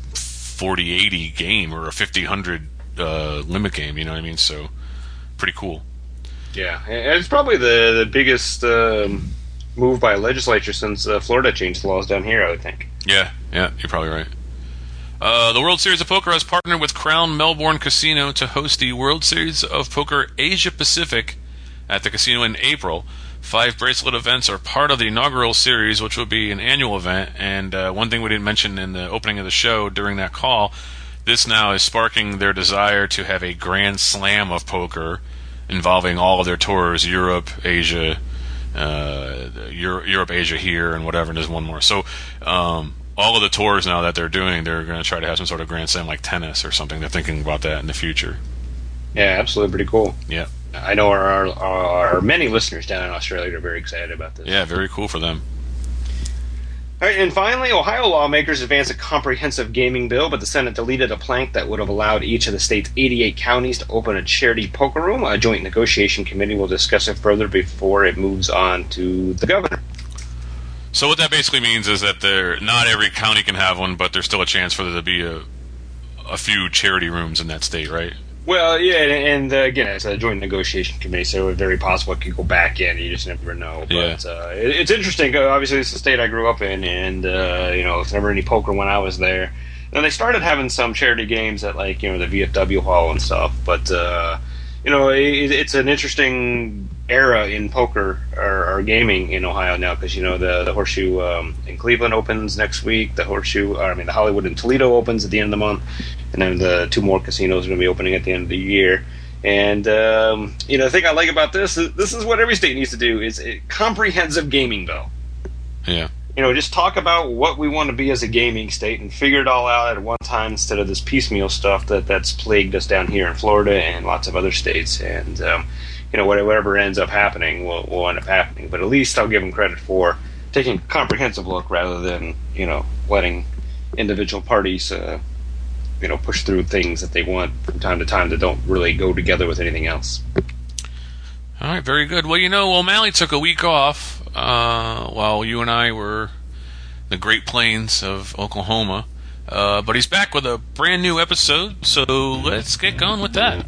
forty eighty game or a fifty hundred uh, limit game, you know what I mean? So pretty cool. Yeah, and it's probably the, the biggest um, move by a legislature since uh, Florida changed the laws down here, I would think. Yeah, yeah, you're probably right. Uh, the World Series of Poker has partnered with Crown Melbourne Casino to host the World Series of Poker Asia Pacific at the casino in April. Five bracelet events are part of the inaugural series, which will be an annual event. And uh, one thing we didn't mention in the opening of the show during that call, this now is sparking their desire to have a grand slam of poker involving all of their tours, Europe, Asia, uh, Europe, Europe, Asia here, and whatever, and there's one more. So um, all of the tours now that they're doing, they're going to try to have some sort of grand slam like tennis or something. They're thinking about that in the future. Yeah, absolutely, pretty cool. Yeah. I know our, our, our many listeners down in Australia are very excited about this. Yeah, very cool for them. All right, and finally, Ohio lawmakers advanced a comprehensive gaming bill, but the Senate deleted a plank that would have allowed each of the state's eighty-eight counties to open a charity poker room. A joint negotiation committee will discuss it further before it moves on to the governor. So what that basically means is that there, not every county can have one, but there's still a chance for there to be a, a few charity rooms in that state, right? Well, yeah, and, and uh, again, it's a joint negotiation committee, so it's very possible it could go back in. You just never know. But yeah. uh, it, it's interesting. Obviously, it's the state I grew up in, and uh, you know, there's never any poker when I was there. And they started having some charity games at, like, you know, the V F W hall and stuff. But uh, you know, it, it's an interesting era in poker or, or gaming in Ohio now, because you know the the Horseshoe um, in Cleveland opens next week. The Horseshoe, or, I mean, the Hollywood in Toledo opens at the end of the month. And then the two more casinos are going to be opening at the end of the year. And, um, you know, the thing I like about this is this is what every state needs to do, is a comprehensive gaming bill. Yeah. You know, just talk about what we want to be as a gaming state and figure it all out at one time instead of this piecemeal stuff that, that's plagued us down here in Florida and lots of other states. And, um, you know, whatever ends up happening will, will end up happening. But at least I'll give them credit for taking a comprehensive look rather than, you know, letting individual parties uh, you know, push through things that they want from time to time that don't really go together with anything else. All right, very good. Well, you know, O'Malley took a week off uh, while you and I were in the Great Plains of Oklahoma, uh, but he's back with a brand new episode, so let's get going with that.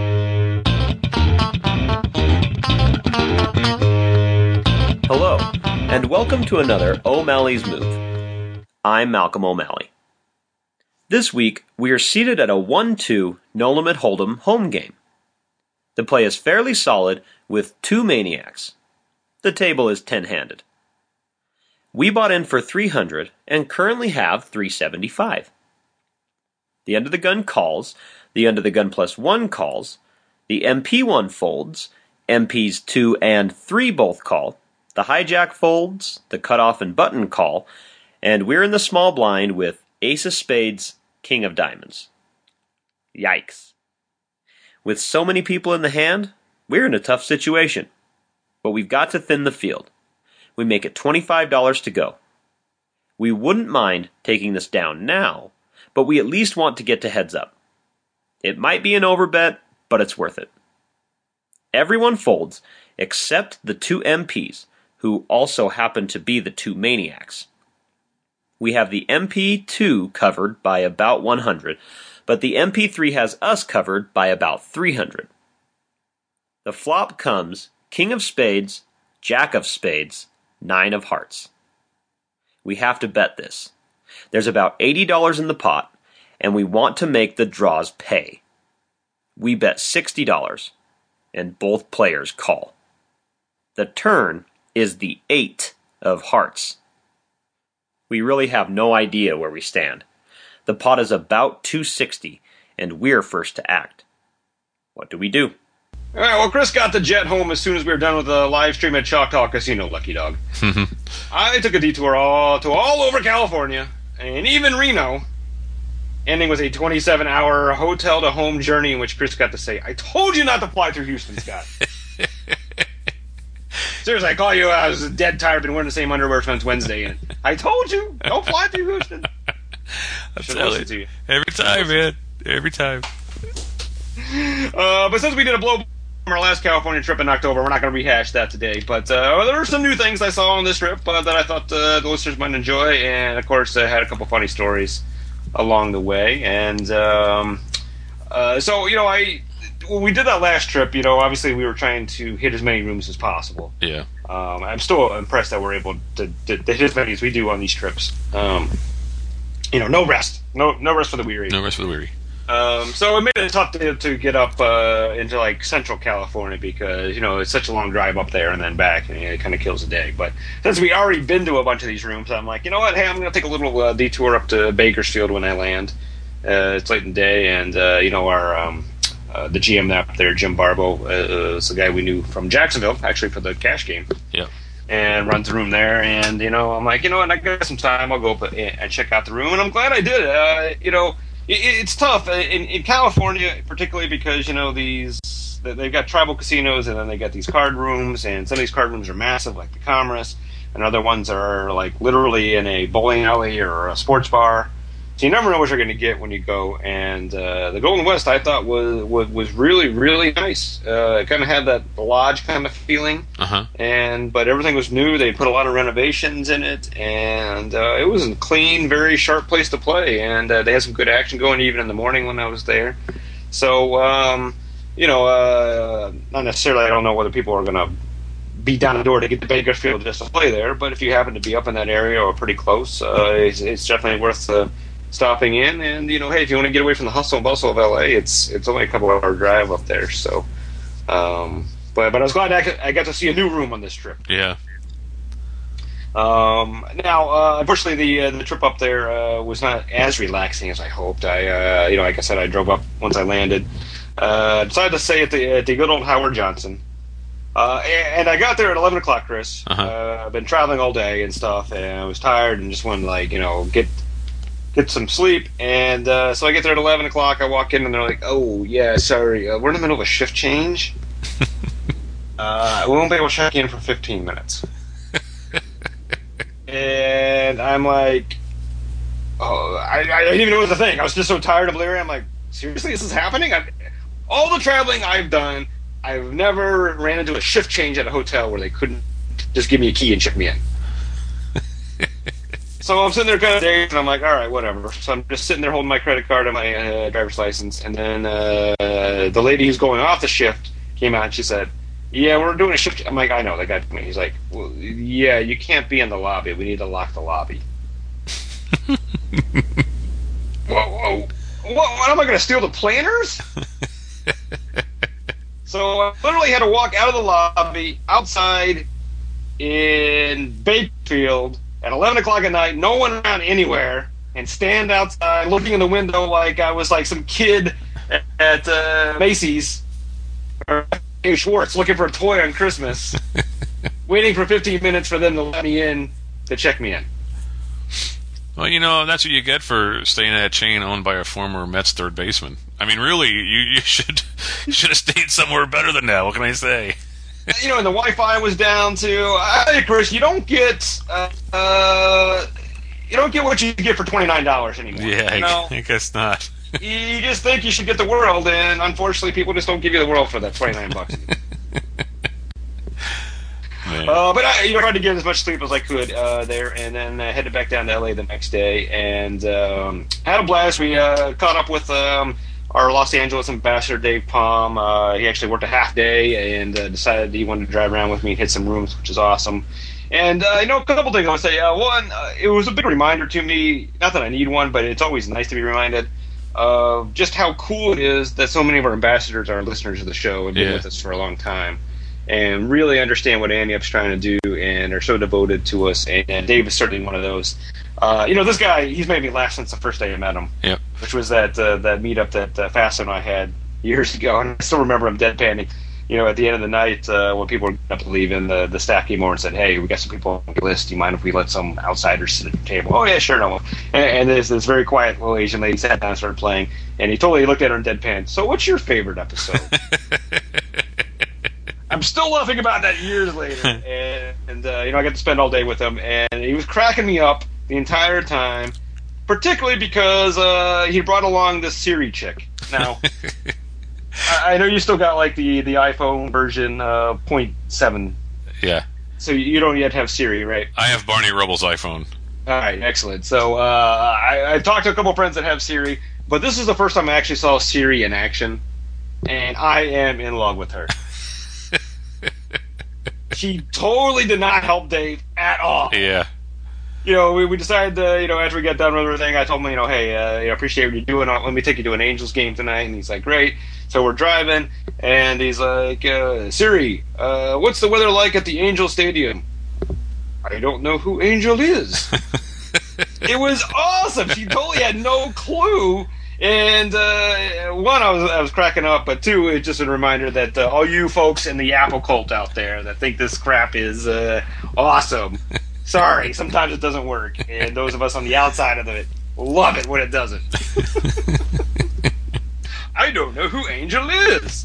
Hello, and welcome to another O'Malley's Move. I'm Malcolm O'Malley. This week, we are seated at a one two No Limit Hold'em home game. The play is fairly solid with two maniacs. The table is ten-handed. We bought in for three hundred and currently have three seventy-five. The under the gun calls, the under the gun plus one calls, the M P one folds, M Ps two and three both call, the hijack folds, the cutoff and button call, and we're in the small blind with Ace of Spades, King of Diamonds. Yikes. With so many people in the hand, we're in a tough situation. But we've got to thin the field. We make it twenty-five dollars to go. We wouldn't mind taking this down now, but we at least want to get to heads up. It might be an overbet, but it's worth it. Everyone folds except the two M Ps, who also happen to be the two maniacs. We have the M P two covered by about one hundred, but the M P three has us covered by about three hundred. The flop comes King of Spades, Jack of Spades, Nine of Hearts. We have to bet this. There's about eighty dollars in the pot, and we want to make the draws pay. We bet sixty dollars, and both players call. The turn is the Eight of Hearts. We really have no idea where we stand. The pot is about two hundred sixty dollars, and we're first to act. What do we do? All right, well, Chris got the jet home as soon as we were done with the live stream at Choctaw Casino, Lucky Dog. I took a detour all to all over California, and even Reno, ending with a twenty-seven hour hotel-to-home journey in which Chris got to say, I told you not to fly through Houston, Scott. Seriously, I call you, I was dead tired, been wearing the same underwear since Wednesday, and I told you, don't fly through Houston. I'm telling you. you. Every time, man. Every time. Uh, but since we did a blow from our last California trip in October, we're not going to rehash that today. But uh, there are some new things I saw on this trip uh, that I thought uh, the listeners might enjoy, and of course, I uh, had a couple funny stories along the way. And um, uh, so, you know, I when we did that last trip, you know, obviously we were trying to hit as many rooms as possible. Yeah. Um, I'm still impressed that we're able to, to, to hit as many as we do on these trips. Um, you know, no rest, no no rest for the weary. No rest for the weary. Um, so it made it tough to, to get up uh, into like Central California because you know it's such a long drive up there and then back, and it kind of kills a day. But since we already been to a bunch of these rooms, I'm like, you know what? Hey, I'm going to take a little uh, detour up to Bakersfield when I land. Uh, it's late in the day, and uh, you know our um, uh, the G M up there, Jim Barbo, uh, is the guy we knew from Jacksonville, actually for the cash game. Yeah. And runs the room there, and you know I'm like, you know what? I got some time. I'll go up and check out the room, and I'm glad I did. Uh, you know. It's tough in, in California, particularly because you know these they've got tribal casinos and then they got these card rooms, and some of these card rooms are massive, like the Commerce, and other ones are like literally in a bowling alley or a sports bar. So you never know what you're going to get when you go. And uh, the Golden West, I thought was was, was really really nice. Uh, it kind of had that lodge kind of feeling, uh-huh. and but everything was new. They put a lot of renovations in it, and uh, it was a clean, very sharp place to play. And uh, they had some good action going even in the morning when I was there. So um, you know, uh, not necessarily. I don't know whether people are going to beat down the door to get to Bakersfield just to play there, but if you happen to be up in that area or pretty close, uh, it's, it's definitely worth uh, stopping in. And you know, hey, if you want to get away from the hustle and bustle of L A, it's it's only a couple hour drive up there. So, um, but but I was glad I, could, I got to see a new room on this trip. Yeah. Um, now, uh, unfortunately, the uh, the trip up there uh, was not as relaxing as I hoped. I uh, you know, like I said, I drove up once I landed. Uh, decided to stay at the at the good old Howard Johnson. Uh, and I got there at eleven o'clock, Chris. Uh-huh. Uh, I've been traveling all day and stuff, and I was tired and just wanted to, like, you know, get get some sleep. And uh, so I get there at eleven o'clock. I walk in, and they're like, oh, yeah, sorry, uh, we're in the middle of a shift change. uh, we won't be able to check in for fifteen minutes. And I'm like, oh, I, I didn't even know what to think. I was just so tired of Larry. I'm like, seriously, this is happening? I, all the traveling I've done, I've never ran into a shift change at a hotel where they couldn't just give me a key and check me in. So I'm sitting there kind of dazed, and I'm like, all right, whatever. So I'm just sitting there holding my credit card and my uh, driver's license, and then uh, the lady who's going off the shift came out and she said, yeah, we're doing a shift. I'm like, I know, that got me. He's like, well, yeah, you can't be in the lobby. We need to lock the lobby. whoa, whoa. What, what am I going to steal the planners? So I literally had to walk out of the lobby outside in Bakersfield at eleven o'clock at night, no one around anywhere, and stand outside looking in the window like I was like some kid at, at uh, Macy's or Schwartz looking for a toy on Christmas, waiting for fifteen minutes for them to let me in to check me in. Well, you know, that's what you get for staying at a chain owned by a former Mets third baseman. I mean, really, you, you should you should have stayed somewhere better than that. What can I say? You know, and the Wi-Fi was down too. Hey, Chris, you don't get uh, uh, you don't get what you get for twenty-nine dollars anymore. Yeah, you know? I guess not. You just think you should get the world, and unfortunately, people just don't give you the world for that twenty-nine bucks. uh, but I, you know, tried to get as much sleep as I could uh, there, and then uh, headed back down to L A the next day, and um, had a blast. We uh, caught up with um, our Los Angeles ambassador, Dave Palm. Uh, he actually worked a half day and uh, decided he wanted to drive around with me and hit some rooms, which is awesome. And, uh, you know, a couple things I want to say. Uh, one, uh, it was a big reminder to me, not that I need one, but it's always nice to be reminded of just how cool it is that so many of our ambassadors are listeners of the show and been yeah. with us for a long time and really understand what Ante Up's trying to do and are so devoted to us. And, and Dave is certainly one of those. Uh, you know, this guy, he's made me laugh since the first day I met him, yep. which was that uh, that meetup that uh, Fast and I had years ago. And I still remember him deadpanning. You know, at the end of the night, uh, when people were up to leave, and the, the staff came over and said, "Hey, we got some people on the list. Do you mind if we let some outsiders sit at the table?" "Oh, yeah, sure, no." And, and this, this very quiet little Asian lady sat down and started playing, and he totally looked at her in deadpan. "So what's your favorite episode?" I'm still laughing about that years later. And, and uh, you know, I got to spend all day with him, and he was cracking me up the entire time, particularly because uh, he brought along this Siri chick. Now... I know you still got like the, the iPhone version uh, point seven. Yeah. So you don't yet have Siri, right? I have Barney Rubble's iPhone. All right, excellent. So uh, I, I've talked to a couple friends that have Siri, but this is the first time I actually saw Siri in action, and I am in love with her. She totally did not help Dave at all. Yeah. You know, we, we decided, to, you know, after we got done with everything, I told him, you know, hey, uh, you know, appreciate what you're doing. Let me take you to an Angels game tonight. And he's like, great. So we're driving, and he's like, uh, Siri, uh, what's the weather like at the Angel Stadium? I don't know who Angel is. It was awesome. She totally had no clue. And uh, one, I was I was cracking up, but two, it's just a reminder that uh, all you folks in the Apple cult out there that think this crap is uh, awesome, sorry, sometimes it doesn't work. And those of us on the outside of it love it when it doesn't. I don't know who Angel is.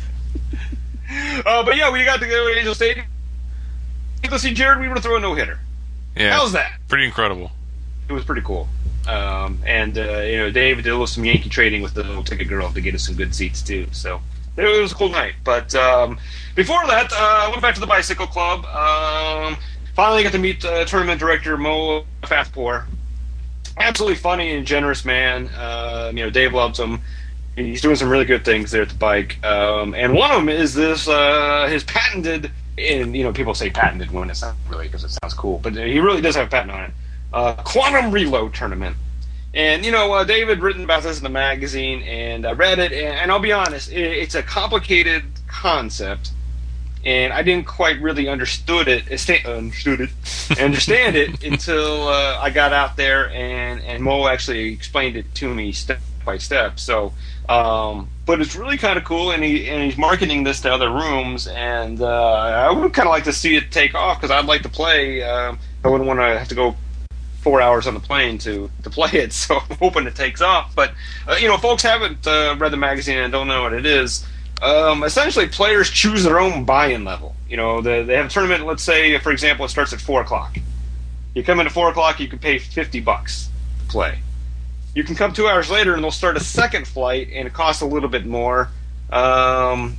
Uh, but yeah, we got to go to Angel Stadium. Let's see, Jared, we were to throw a no-hitter. Yeah. How's that? Pretty incredible. It was pretty cool. Um, and, uh, you know, Dave did a little some Yankee trading with the little ticket girl to get us some good seats, too. So it was a cool night. But um, before that, I uh, went back to the Bicycle Club. Um, finally got to meet uh, tournament director Mo Fathpour. Absolutely funny and generous man. Uh, you know, Dave loves him. He's doing some really good things there at the bike. Um, and one of them is this, uh, his patented, and, you know, people say patented when it's not really because it sounds cool, but he really does have a patent on it. Uh, Quantum Reload Tournament. And, you know, uh, David written about this in the magazine, and I read it, and, and I'll be honest, it, it's a complicated concept, and I didn't quite really understood it, understood it, understand it until uh, I got out there, and, and Mo actually explained it to me step by step. So, um, but it's really kind of cool, and he and he's marketing this to other rooms, and uh, I would kind of like to see it take off because I'd like to play. Uh, I wouldn't want to have to go four hours on the plane to, to play it, so I'm hoping it takes off. But, uh, you know, folks haven't uh, read the magazine and don't know what it is. Um, essentially, players choose their own buy-in level. You know, the, they have a tournament, let's say, for example, it starts at four o'clock. You come in at four o'clock, you can pay fifty bucks to play. You can come two hours later, and they'll start a second flight, and it costs a little bit more. Um...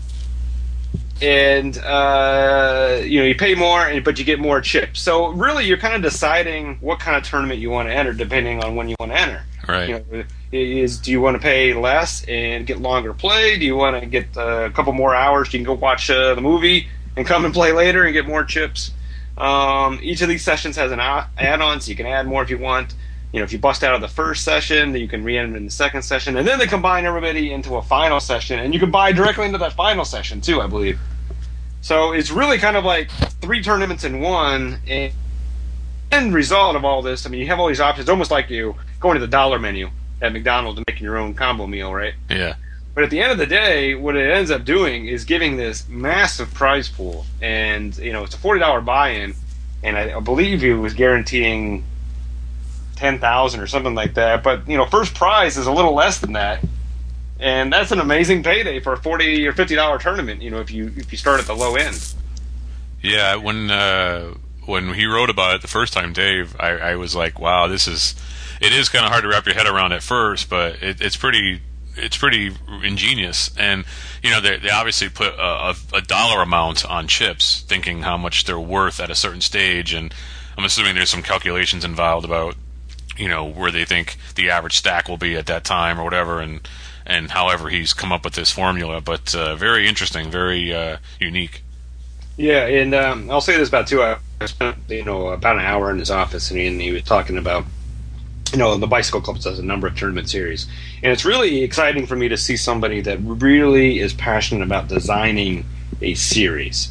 And, uh, you know, you pay more, but you get more chips. So, really, you're kind of deciding what kind of tournament you want to enter, depending on when you want to enter. Right. You know, is do you want to pay less and get longer play? Do you want to get uh, a couple more hours? You can go watch uh, the movie and come and play later and get more chips. Um, each of these sessions has an add-on, so you can add more if you want. You know, if you bust out of the first session, then you can re-enter in the second session, and then they combine everybody into a final session, and you can buy directly into that final session, too, I believe. So it's really kind of like three tournaments in one, and the end result of all this, I mean, you have all these options, almost like you going to the dollar menu at McDonald's and making your own combo meal, right? Yeah. But at the end of the day, what it ends up doing is giving this massive prize pool, and, you know, it's a forty dollars buy-in, and I, I believe it was guaranteeing ten thousand or something like that, but, you know, first prize is a little less than that. And that's an amazing payday for a forty dollars or fifty dollars tournament, you know, if you if you start at the low end. Yeah, when uh, when he wrote about it the first time, Dave, I, I was like, wow, this is. It is kind of hard to wrap your head around at first, but it, it's pretty. It's pretty ingenious, and you know they, they obviously put a, a, a dollar amount on chips, thinking how much they're worth at a certain stage, and I'm assuming there's some calculations involved about you know where they think the average stack will be at that time or whatever, and and however he's come up with this formula. But uh, very interesting, very uh, unique. Yeah, and um, I'll say this about too. I spent you know about an hour in his office, and he, and he was talking about. You know, the Bicycle Club does a number of tournament series. And it's really exciting for me to see somebody that really is passionate about designing a series.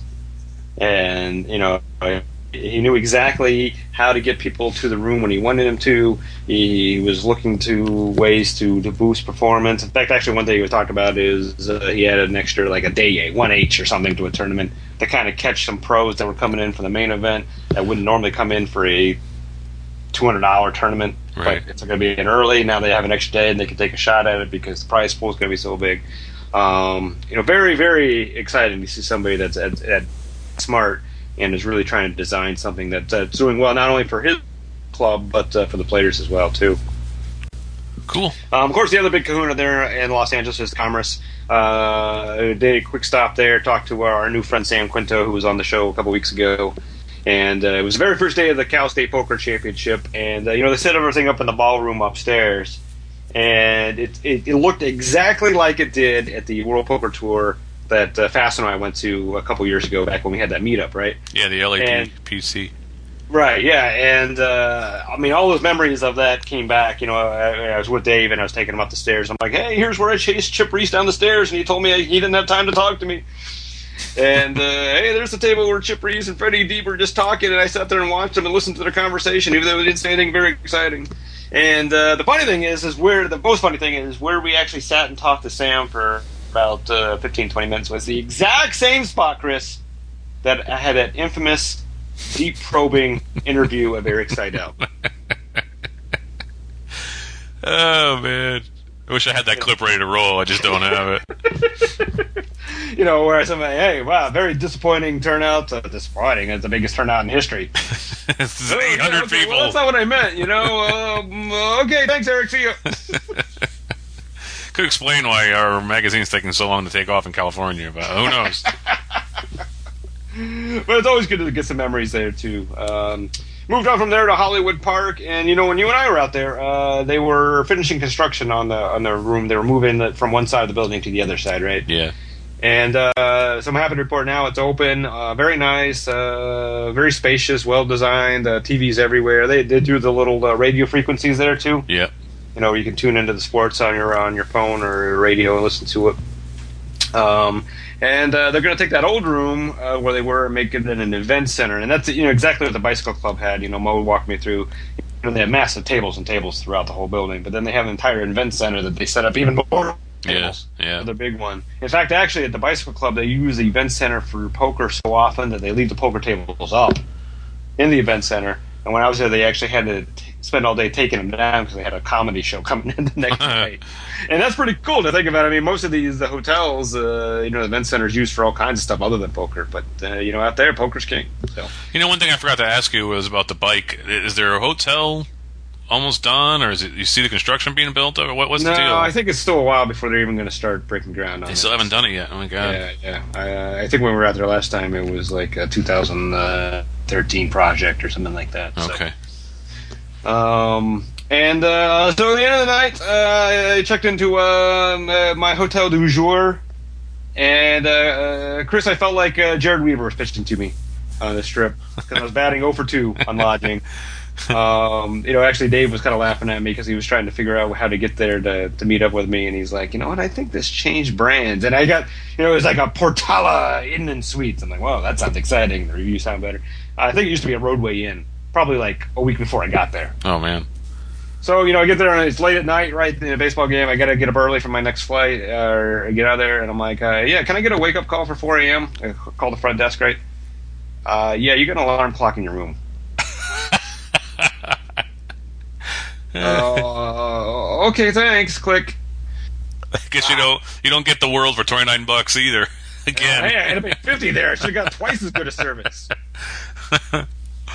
And, you know, he knew exactly how to get people to the room when he wanted them to. He was looking to ways to, to boost performance. In fact, actually, one thing he was talking about is uh, he added an extra, like a day one H or something to a tournament to kind of catch some pros that were coming in for the main event that wouldn't normally come in for a two hundred dollars tournament. Right. But it's going to be in early. Now they have an extra day and they can take a shot at it because the prize pool is going to be so big. Um, you know, very, very exciting to see somebody that's at, at smart and is really trying to design something that, that's doing well, not only for his club, but uh, for the players as well, too. Cool. Um, of course, the other big kahuna there in Los Angeles is Commerce. Uh, did a quick stop there, talked to our new friend Sam Quinto, who was on the show a couple weeks ago. And uh, it was the very first day of the Cal State Poker Championship, and uh, you know they set everything up in the ballroom upstairs, and it, it it looked exactly like it did at the World Poker Tour that uh, Fast and I went to a couple years ago, back when we had that meetup, right? Yeah, the L A And- P C. Right, yeah, and uh, I mean all those memories of that came back. You know, I, I was with Dave and I was taking him up the stairs. I'm like, hey, here's where I chased Chip Reese down the stairs, and he told me he didn't have time to talk to me. And, uh, hey, there's the table where Chip Reese and Freddie Deep were just talking, and I sat there and watched them and listened to their conversation, even though they didn't say anything very exciting. And uh, the funny thing is, is where the most funny thing is where we actually sat and talked to Sam for about uh, fifteen, twenty minutes was the exact same spot, Chris, that I had that infamous, deep probing interview of Eric Seidel. Oh, man. I wish I had that clip ready to roll. I just don't have it. You know, where somebody, hey, wow, very disappointing turnout. Uh, disappointing. It's the biggest turnout in history. This is Oh, eight hundred okay, people. Well, that's not what I meant, you know. Um, okay, thanks, Eric. See you. Could explain why our magazine's taking so long to take off in California, but who knows? But it's always good to get some memories there, too. Um, moved on from there to Hollywood Park, and, you know, when you and I were out there, uh, they were finishing construction on the on the room. They were moving it from one side of the building to the other side, right? Yeah. And uh, so I'm happy to report now it's open. Uh, very nice, uh, very spacious, well designed. Uh, T Vs everywhere. They they do the little uh, radio frequencies there too. Yeah. You know, you can tune into the sports on your on your phone or your radio and listen to it. Um, and uh, they're going to take that old room uh, where they were and make it an event center. And that's you know exactly what the Bicycle Club had. You know, Mo walked me through. You know, they have massive tables and tables throughout the whole building, but then they have an entire event center that they set up even more. Tables, yeah, yeah. The big one. In fact, actually, at the Bicycle Club, they use the event center for poker so often that they leave the poker tables up in the event center. And when I was there, they actually had to t- spend all day taking them down because they had a comedy show coming in the next night. And that's pretty cool to think about. I mean, most of these the hotels, uh, you know, the event centers used for all kinds of stuff other than poker. But uh, you know, out there, poker's king. So. You know, one thing I forgot to ask you was about the bike. Is there a hotel almost done, or is it you see the construction being built, or what, what's no, the deal? I think it's still a while before they're even going to start breaking ground on They it. still haven't done it yet. Oh my god. Yeah, yeah. I, uh, I think when we were out there last time, it was like a two thousand thirteen project or something like that. So. Okay. Um, and uh, so at the end of the night, uh, I checked into um, uh, my hotel du jour, and uh, uh, Chris, I felt like uh, Jared Weaver was pitching to me on the strip because I was batting zero for two on lodging. Um, you know, actually, Dave was kind of laughing at me because he was trying to figure out how to get there to, to meet up with me, and he's like, you know what, I think this changed brands, and I got, you know, it was like a Portala Inn and Suites. I'm like, wow, that sounds exciting. The reviews sound better. I think it used to be a Roadway Inn, probably like a week before I got there. Oh man. So, you know, I get there and it's late at night, right, in a baseball game. I got to get up early for my next flight, or get out of there, and I'm like, uh, yeah, can I get a wake-up call for four a.m.? I call the front desk, right? Uh, yeah, you got an alarm clock in your room. uh, okay, thanks. Click. I guess you don't you don't get the world for twenty nine bucks either. Again. Uh, hey, I had to pay fifty there. I should have got twice as good a service.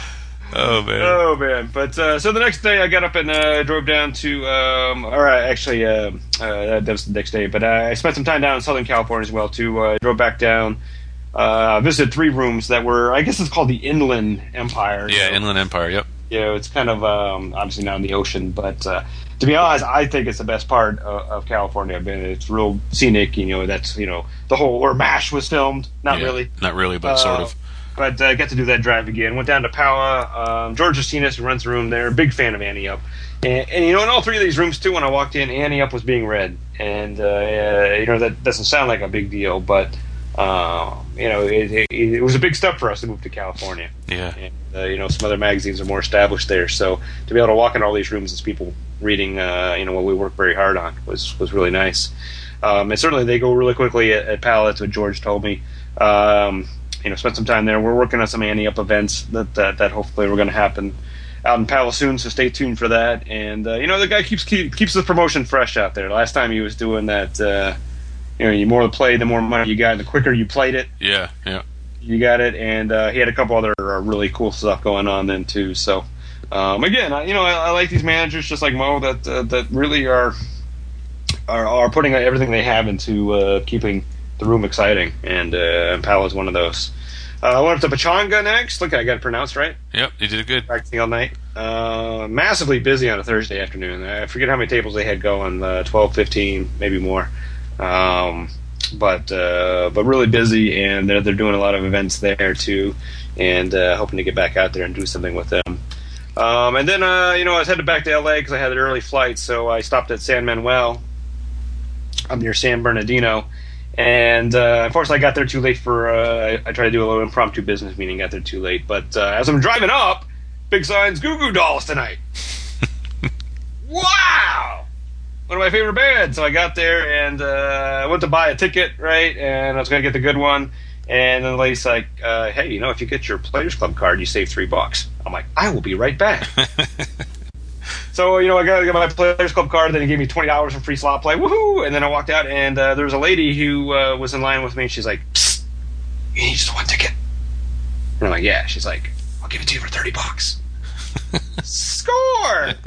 Oh man. Oh man. But uh, so the next day, I got up and uh, drove down to. Um, or uh, actually, uh, uh, that was the next day. But uh, I spent some time down in Southern California as well too. Uh, drove back down. Uh, visited three rooms that were. I guess it's called the Inland Empire. Yeah, you know? Inland Empire. Yep. You know, it's kind of um, obviously not in the ocean, but uh, to be honest, I think it's the best part of, of California. I mean, it's real scenic. You know, that's you know the whole where MASH was filmed. Not Yeah, really, Not really, but Uh, sort of. but I uh, got to do that drive again. Went down to Pala. Um, George Justinas, who runs the room there, big fan of Annie Up. And, and you know, in all three of these rooms too, when I walked in, Annie Up was being read, and uh, uh, you know that doesn't sound like a big deal, but uh, you know, it, it, it was a big step for us to move to California. Yeah. And, uh, you know, some other magazines are more established there, so to be able to walk in all these rooms as people reading, uh, you know, what we work very hard on was was really nice. Um, and certainly they go really quickly at, at Pala. That's what George told me. Um, you know, spent some time there. We're working on some Annie Up events that that, that hopefully are going to happen out in Pala soon. So stay tuned for that. And uh, you know, the guy keeps keep, keeps the promotion fresh out there. Last time he was doing that, uh, you know, the more you play, the more money you got. The quicker you played it, Yeah, yeah. you got it. And uh, he had a couple other uh, really cool stuff going on then too. So um, again, I, you know, I, I like these managers just like Mo that uh, that really are, are are putting everything they have into uh, keeping the room exciting. And uh, Pala is one of those. Uh, I went up to Pachanga next. Look, I got it pronounced right. Yep, you did good. Practicing all night. Uh, massively busy on a Thursday afternoon. I forget how many tables they had going, uh, twelve, fifteen, maybe more. Um, but uh, but really busy, and they're, they're doing a lot of events there too, and uh, hoping to get back out there and do something with them. Um, and then, uh, you know, I was headed back to L A because I had an early flight, so I stopped at San Manuel up near San Bernardino. And uh, unfortunately, I got there too late for. Uh, I, I tried to do a little impromptu business meeting. Got there too late, but uh, as I'm driving up, big signs: Goo Goo Dolls tonight. Wow, one of my favorite bands. So I got there and uh, I went to buy a ticket, right? And I was going to get the good one. And then the lady's like, uh, "Hey, you know, if you get your Players Club card, you save three bucks." I'm like, "I will be right back." So, you know, I got, I got my Players Club card, then he gave me twenty dollars for free slot play, woohoo! And then I walked out, and uh, there was a lady who uh, was in line with me, and she's like, "Psst, you need just one ticket." And I'm like, "Yeah." She's like, "I'll give it to you for thirty bucks. Score!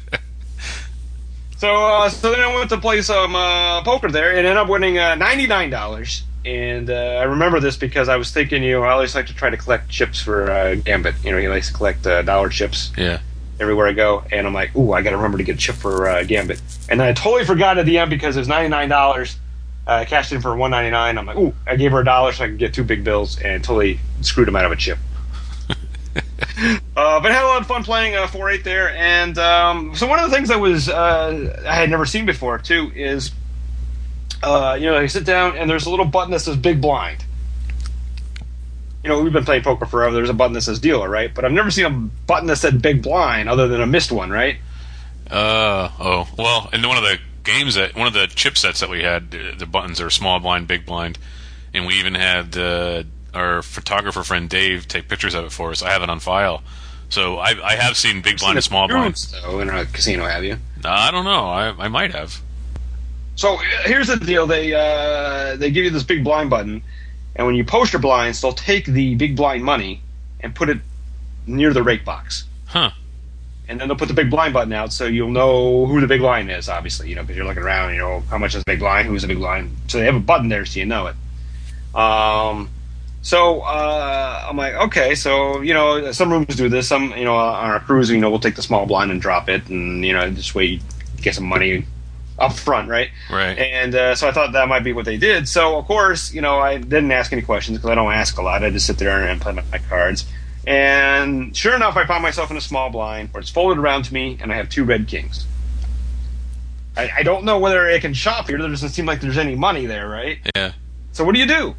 So, uh, so then I went to play some uh, poker there, and ended up winning uh, ninety-nine dollars. And uh, I remember this because I was thinking, you know, I always like to try to collect chips for uh, Gambit. You know, he likes to collect uh, dollar chips. Yeah. Everywhere I go, and I'm like, ooh, I got to remember to get a chip for uh, Gambit. And then I totally forgot at the end because it was ninety-nine dollars. Uh, I cashed in for one ninety-nine. I'm like, ooh, I gave her a dollar so I could get two big bills, and totally screwed him out of a chip. uh, but I had a lot of fun playing uh, four eight there. And um, so one of the things that was uh, I had never seen before too is, uh, you know, you sit down and there's a little button that says Big Blind. You know, we've been playing poker forever. There's a button that says dealer, right? But I've never seen a button that said Big Blind other than a missed one, right? Uh oh. Well, in one of the games that one of the chipsets that we had, the buttons are small blind, big blind, and we even had uh, our photographer friend Dave take pictures of it for us. I have it on file, so I, I have seen big blind and small blind. Though, in a casino, have you? Uh, I don't know. I I might have. So here's the deal: they uh, they give you this big blind button. And when you post your blinds, they'll take the big blind money and put it near the rake box. Huh. And then they'll put the big blind button out so you'll know who the big blind is, obviously, you know, because you're looking around, you know, how much is the big blind, who's the big blind. So they have a button there so you know it. Um, so uh, I'm like, okay, so, you know, some rooms do this. Some, you know, on our cruise, you know, we'll take the small blind and drop it and, you know, this way you get some money up front, right? Right. And uh, so I thought that might be what they did. So, of course, you know, I didn't ask any questions because I don't ask a lot. I just sit there and play my, my cards. And sure enough, I found myself in a small blind where it's folded around to me, and I have two red kings. I, I don't know whether it can shop here. There doesn't seem like there's any money there, right? Yeah. So what do you do?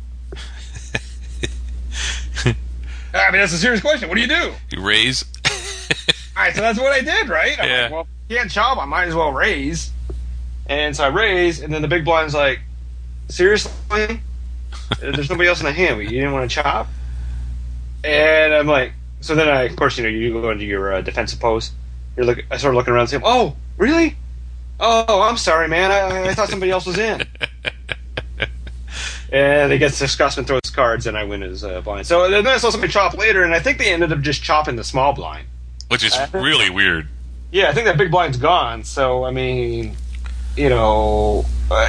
I mean, that's a serious question. What do you do? You raise. All right, so that's what I did, right? I'm Yeah. like, well, if you can't chop, I might as well raise. And so I raised, and then the big blind's like, seriously? There's nobody else in the hand. You didn't want to chop? And I'm like, so then I, of course, you know, you go into your uh, defensive pose. You're look, I started looking around and saying, oh, really? Oh, I'm sorry, man. I, I thought somebody else was in. And he gets disgusted and throws cards and I win as uh, blind. So then I saw somebody chop later, and I think they ended up just chopping the small blind. Which is really weird. Yeah, I think that big blind's gone. So, I mean, you know, uh,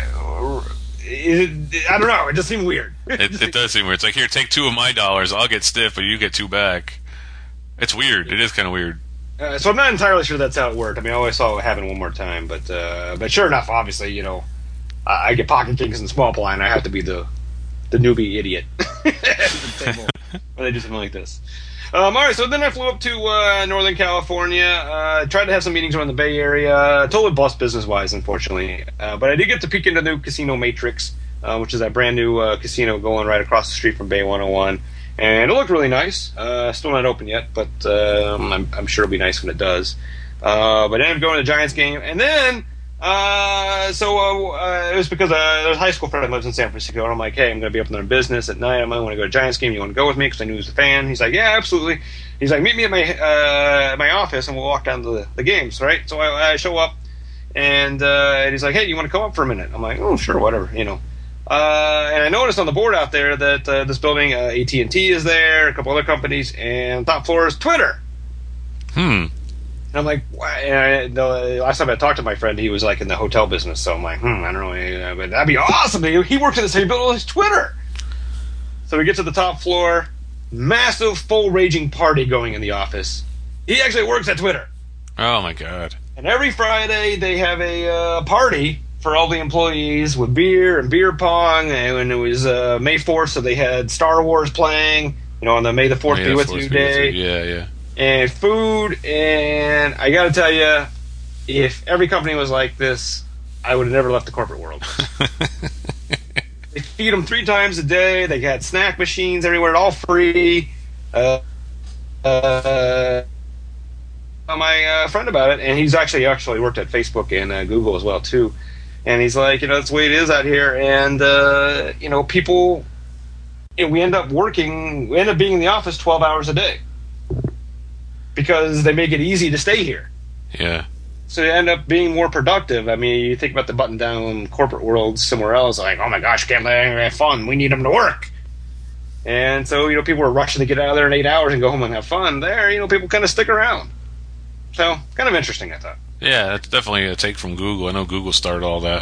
it, I don't know. It just seemed weird. It, it does seem weird. It's like, here, take two of my dollars. I'll get stiff, but you get two back. It's weird. It is kind of weird. Uh, so I'm not entirely sure that's how it worked. I mean, I always saw it happen one more time. But uh, but sure enough, obviously, you know, I, I get pocket kings and small blind. I have to be the the newbie idiot at the table when they do something like this. Um, all right, so then I flew up to uh, Northern California. Uh, tried to have some meetings around the Bay Area. Totally bust business-wise, unfortunately. Uh, but I did get to peek into the new Casino Matrix, uh, which is that brand new uh, casino going right across the street from Bay one oh one. And it looked really nice. Uh, still not open yet, but um, I'm, I'm sure it'll be nice when it does. Uh, but I ended up going to the Giants game. And then, uh, so uh, it was because uh, there's a high school friend that lives in San Francisco. And I'm like, hey, I'm going to be up in their business at night. I might want to go to a Giants game. You want to go with me? Because I knew he was a fan. He's like, yeah, absolutely. He's like, meet me at my uh, my office and we'll walk down to the, the games, right? So I, I show up. And, uh, and he's like, hey, you want to come up for a minute? I'm like, oh, sure, whatever, you know. Uh, and I noticed on the board out there that uh, this building, uh, A T and T is there, a couple other companies, and top floor is Twitter. Hmm. And I'm like, why? And I, the last time I talked to my friend, he was like in the hotel business, so I'm like, hmm, I don't know, but that'd be awesome. He works in the same building as Twitter. So we get to the top floor, massive, full raging party going in the office. He actually works at Twitter. Oh my god! And every Friday they have a uh, party for all the employees with beer and beer pong, and it was uh, May fourth, so they had Star Wars playing, you know, on the May the fourth be with you day. Yeah, yeah. And food, and I gotta tell you, if every company was like this, I would have never left the corporate world. They feed them three times a day, they got snack machines everywhere, all free. Uh, uh, my uh, friend about it, and he's actually actually worked at Facebook and uh, Google as well, too. And he's like, you know, that's the way it is out here. And, uh, you know, people, you know, we end up working, we end up being in the office twelve hours a day. Because they make it easy to stay here. Yeah. So you end up being more productive. I mean, you think about the button-down corporate world somewhere else, like, oh my gosh, can't let anyone have fun. We need them to work. And so, you know, people are rushing to get out of there in eight hours and go home and have fun. There, you know, people kind of stick around. So, kind of interesting, I thought. Yeah, that's definitely a take from Google. I know Google started all that.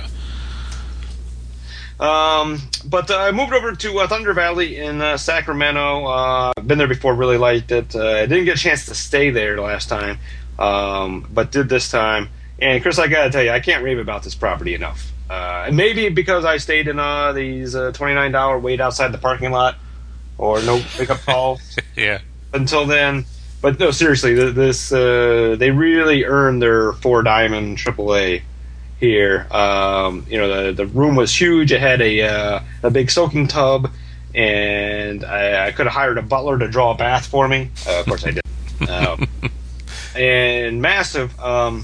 Um, but uh, I moved over to uh, Thunder Valley in uh, Sacramento. Uh, I've been there before, really liked it. Uh, I didn't get a chance to stay there last time, um, but did this time. And Chris, I gotta tell you, I can't rave about this property enough. Uh, and maybe because I stayed in uh, these uh, twenty-nine dollars wait outside the parking lot, or no pickup calls. Yeah. Until then. But no, seriously, this uh, they really earned their four diamond triple A here. Um, you know, the the room was huge. It had a uh, a big soaking tub, and I, I could have hired a butler to draw a bath for me. Uh, of course, I did. Um, and massive. Um,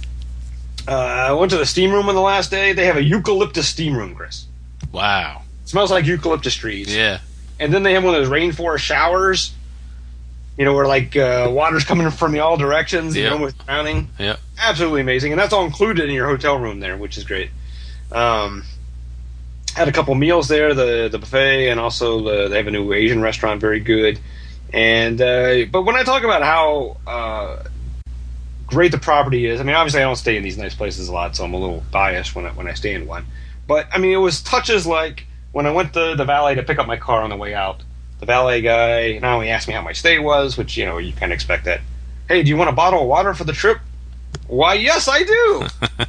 uh, I went to the steam room on the last day. They have a eucalyptus steam room, Chris. Wow. It smells like eucalyptus trees. Yeah. And then they have one of those rainforest showers. You know, where like uh, water's coming from all directions, yep. you know, with drowning. Yeah, absolutely amazing, and that's all included in your hotel room there, which is great. Um, had a couple meals there, the the buffet, and also the, they have a new Asian restaurant, very good. And uh, but when I talk about how uh, great the property is, I mean, obviously I don't stay in these nice places a lot, so I'm a little biased when I, when I stay in one. But I mean, it was touches like when I went to the valet to pick up my car on the way out. The valet guy not only asked me how my stay was, which, you know, you kind of expect that. Hey, do you want a bottle of water for the trip? Why, yes, I do.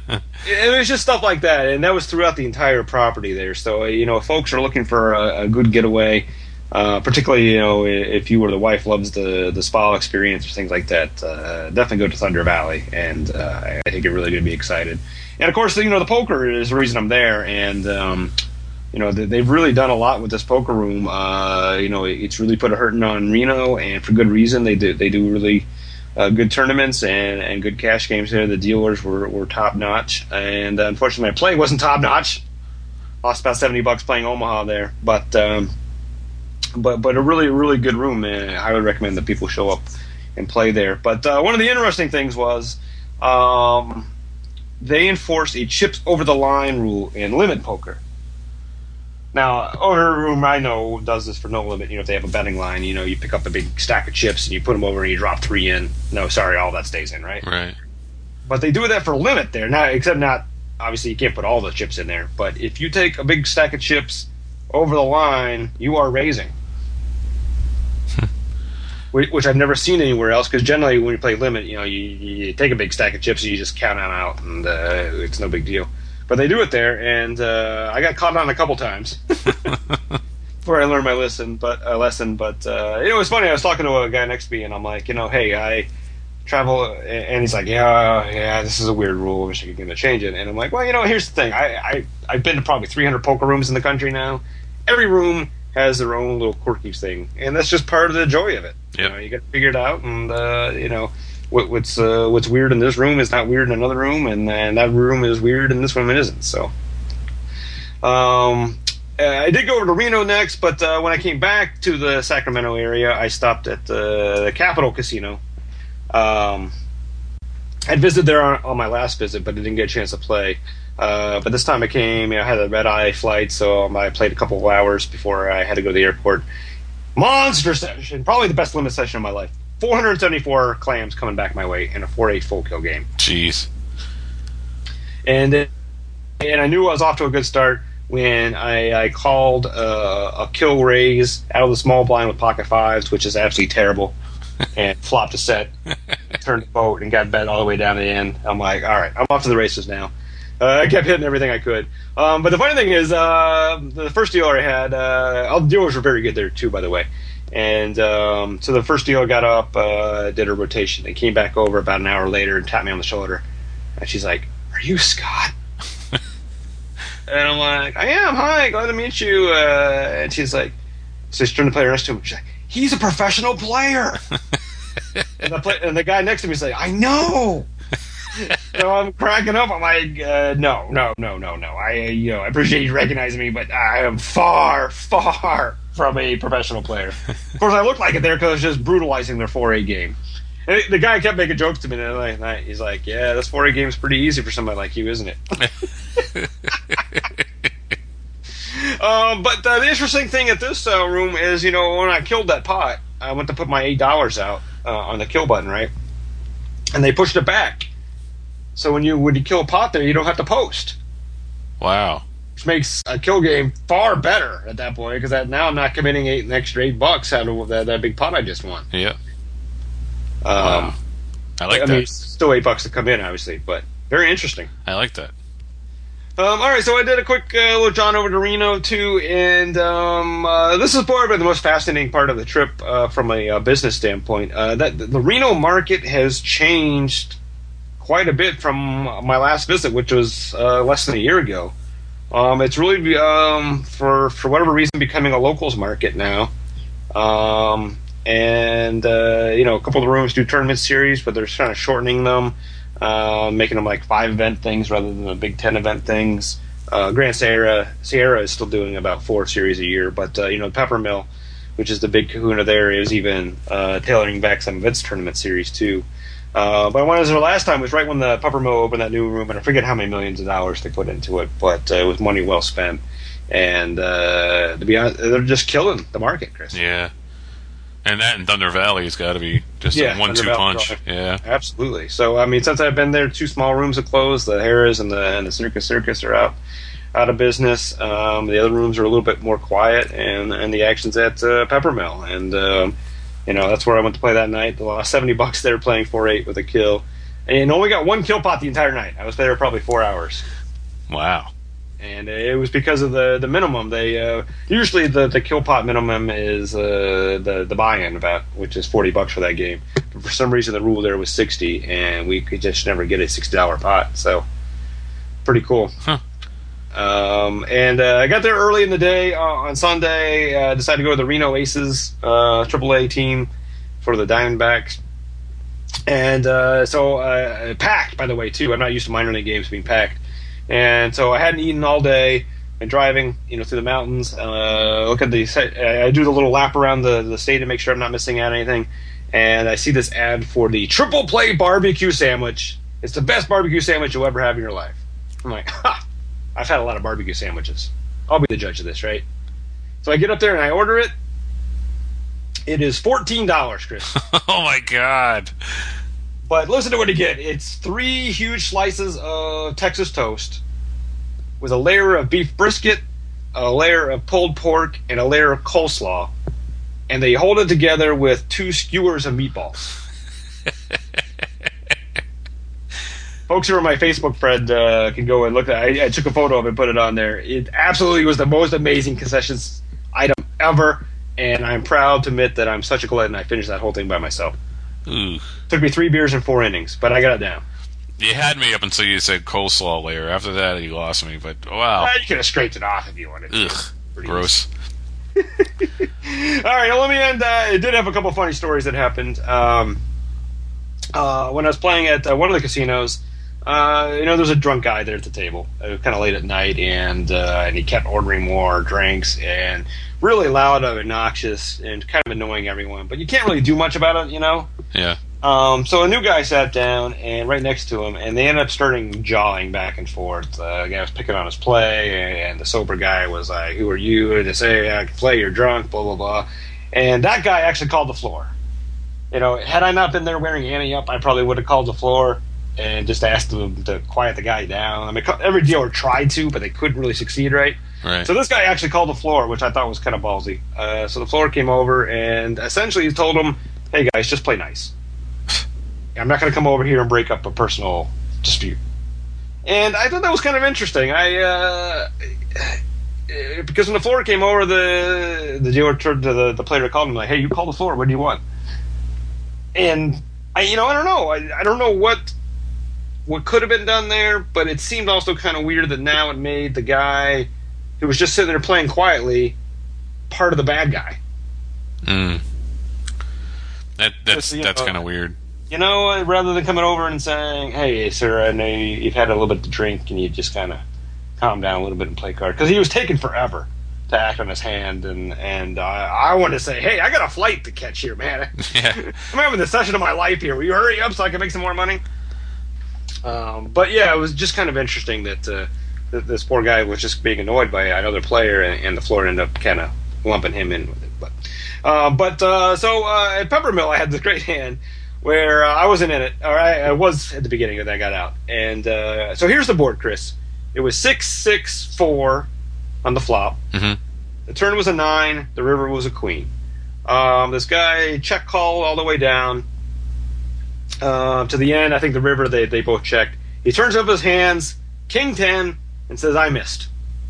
It was just stuff like that, and that was throughout the entire property there. So, you know, if folks are looking for a, a good getaway, uh, particularly, you know, if you or the wife loves the, the spa experience or things like that, uh, definitely go to Thunder Valley, and uh, I think you're really going to be excited. And, of course, you know, the poker is the reason I'm there, and... Um, You know, they've really done a lot with this poker room. Uh, you know, it's really put a hurting on Reno, and for good reason. They do they do really uh, good tournaments and, and good cash games there. The dealers were, were top notch, and uh, unfortunately, my play wasn't top notch. Lost about seventy bucks playing Omaha there, but um, but but a really really good room. And I would recommend that people show up and play there. But uh, one of the interesting things was um, they enforced a chips over the line rule in limit poker. Now, over room I know does this for no limit. You know, if they have a betting line, you know, you pick up a big stack of chips and you put them over and you drop three in. No, sorry, all that stays in, right? Right. But they do that for limit there. Now, except not, obviously you can't put all the chips in there. But if you take a big stack of chips over the line, you are raising. Which I've never seen anywhere else, because generally when you play limit, you know, you, you take a big stack of chips and you just count on out, and uh, it's no big deal. But they do it there, and uh, I got caught on a couple times before I learned my lesson. But uh, lesson, but uh, it was funny. I was talking to a guy next to me, and I'm like, you know, hey, I travel, and he's like, yeah, yeah, this is a weird rule. I wish I could get to change it. And I'm like, well, you know, here's the thing. I, I I've been to probably three hundred poker rooms in the country now. Every room has their own little quirky thing, and that's just part of the joy of it. Yep. You know, you got to figure it out, and uh, you know what, what's uh, what's weird in this room is not weird in another room, and, and that room is weird and this one isn't. So, um, I did go over to Reno next, but uh, when I came back to the Sacramento area, I stopped at uh, the Capitol Casino. Um, I'd visited there on, on my last visit, but I didn't get a chance to play. Uh, but this time I came, you know, I had a red-eye flight, so um, I played a couple of hours before I had to go to the airport. Monster session, probably the best limit session of my life. four hundred seventy-four clams coming back my way in a four eight full kill game. Jeez. And it, and I knew I was off to a good start when I, I called uh, a kill raise out of the small blind with pocket fives, which is absolutely terrible, and flopped a set, turned the boat, and got bet all the way down to the end. I'm like, all right, I'm off to the races now. Uh, I kept hitting everything I could. Um, but the funny thing is, uh, the first dealer I had, uh, all the dealers were very good there too, by the way. And um, so the first dealer got up, uh, did a rotation. They came back over about an hour later and tapped me on the shoulder. And she's like, "Are you Scott?" And I'm like, "I am. Hi, glad to meet you." Uh, and she's like, so she's turned the player next to him. She's like, "He's a professional player." and, the play, and the guy next to me is like, "I know." So I'm cracking up. I'm like, uh, no, no, no, no, no. I, uh, you know, I appreciate you recognizing me, but I am far, far from a professional player. Of course, I looked like it there because I was just brutalizing their four A game. And the guy kept making jokes to me the other night. He's like, "Yeah, this four A game is pretty easy for somebody like you, isn't it?" um, but uh, the interesting thing at this uh, room is, you know, when I killed that pot, I went to put my eight dollars out uh, on the kill button, right? And they pushed it back. So when you when you kill a pot there, you don't have to post. Wow. Which makes a kill game far better at that point, because now I'm not committing eight an extra eight bucks out of that, that big pot I just won. Yeah. Um, wow. I like I that. mean, it's still eight bucks to come in, obviously, but very interesting. I like that. Um, all right, so I did a quick uh, little John over to Reno too, and um, uh, this is probably the most fascinating part of the trip uh, from a uh, business standpoint. Uh, that the Reno market has changed quite a bit from my last visit, which was uh, less than a year ago. Um, it's really, um, for for whatever reason, becoming a locals market now. Um, and, uh, you know, a couple of the rooms do tournament series, but they're kind of shortening them, uh, making them like five event things rather than the big ten event things. Uh, Grand Sierra, Sierra is still doing about four series a year, but, uh, you know, Peppermill, which is the big kahuna there, is even uh, tailoring back some of its tournament series too. Uh, but when I was there last time, it was right when the Peppermill opened that new room, and I forget how many millions of dollars they put into it, but uh, it was money well spent. And uh, to be honest, they're just killing the market, Chris. Yeah. And that in Thunder Valley has got to be just yeah, a one two punch. Drive. Yeah. Absolutely. So, I mean, since I've been there, two small rooms have closed. The Harrah's and the, and the Circus Circus are out out of business. Um, the other rooms are a little bit more quiet, and, and the action's at uh, Peppermill. And, um, you know, that's where I went to play that night. The lost seventy bucks there playing four eight with a kill. And only got one kill pot the entire night. I was there probably four hours. Wow. And it was because of the, the minimum. They uh, usually the, the kill pot minimum is uh, the the buy-in about, which is forty bucks for that game. But for some reason, the rule there was sixty, and we could just never get a sixty dollar pot. So pretty cool. Huh. Um, and uh, I got there early in the day uh, on Sunday. I uh, decided to go to the Reno Aces uh, triple A team for the Diamondbacks. And uh, so uh, packed, by the way, too. I'm not used to minor league games being packed. And so I hadn't eaten all day, been driving, you know, through the mountains. Uh, look at the, I do the little lap around the, the state to make sure I'm not missing out on anything. And I see this ad for the Triple Play barbecue sandwich. It's the best barbecue sandwich you'll ever have in your life. I'm like, ha! I've had a lot of barbecue sandwiches. I'll be the judge of this, right? So I get up there and I order it. It is fourteen dollars, Chris. Oh, my God. But listen to what you get. It's three huge slices of Texas toast with a layer of beef brisket, a layer of pulled pork, and a layer of coleslaw. And they hold it together with two skewers of meatballs. Folks who are my Facebook friend uh, can go and look at it. I, I took a photo of it and put it on there. It absolutely was the most amazing concessions item ever. And I'm proud to admit that I'm such a glutton I finished that whole thing by myself. Ooh. Took me three beers and four innings, but I got it down. You had me up until you said coleslaw layer. After that, you lost me. But wow, Uh, you could have scraped it off if you wanted to. ugh, Pretty gross. All right, well, let me end. Uh, it did have a couple funny stories that happened. Um, uh, when I was playing at uh, one of the casinos, uh, you know, there was a drunk guy there at the table. It was kind of late at night, and uh, and he kept ordering more drinks and really loud and obnoxious and kind of annoying everyone. But you can't really do much about it, you know. Yeah. Um, so a new guy sat down and right next to him, and they ended up starting jawing back and forth. Uh, the guy was picking on his play, and the sober guy was like, "Who are you to say I can play? You're drunk." Blah blah blah. And that guy actually called the floor. You know, had I not been there wearing Annie up, I probably would have called the floor and just asked them to quiet the guy down. I mean, every dealer tried to, but they couldn't really succeed, right? Right. So this guy actually called the floor, which I thought was kind of ballsy. Uh, so the floor came over and essentially he told him, "Hey guys, just play nice. I'm not going to come over here and break up a personal dispute." And I thought that was kind of interesting. I uh, because when the floor came over, the the dealer turned to the, the player called him like, "Hey, you call the floor. What do you want?" And I, you know, I don't know. I, I don't know what what could have been done there, but it seemed also kind of weird that now it made the guy who was just sitting there playing quietly part of the bad guy. Mm. That that's So, you that's know, kind of weird. You know, rather than coming over and saying, "Hey, sir, I know you've had a little bit to drink. Can you just kind of calm down a little bit and play card?" Because he was taking forever to act on his hand, and and uh, I wanted to say, "Hey, I got a flight to catch here, man. Yeah. I'm having the session of my life here. Will you hurry up so I can make some more money?" Um, but yeah, it was just kind of interesting that, uh, that this poor guy was just being annoyed by another player, and, and the floor ended up kind of lumping him in with it. But uh, but uh, so uh, at Peppermill, I had this great hand where uh, I wasn't in it, or I, I was at the beginning, and then I got out. And uh, so here's the board, Chris. It was six six four on the flop. Mm-hmm. The turn was a nine. The river was a queen. Um, this guy check called all the way down uh, to the end. I think the river, they, they both checked. He turns up his hands, king ten, and says, "I missed."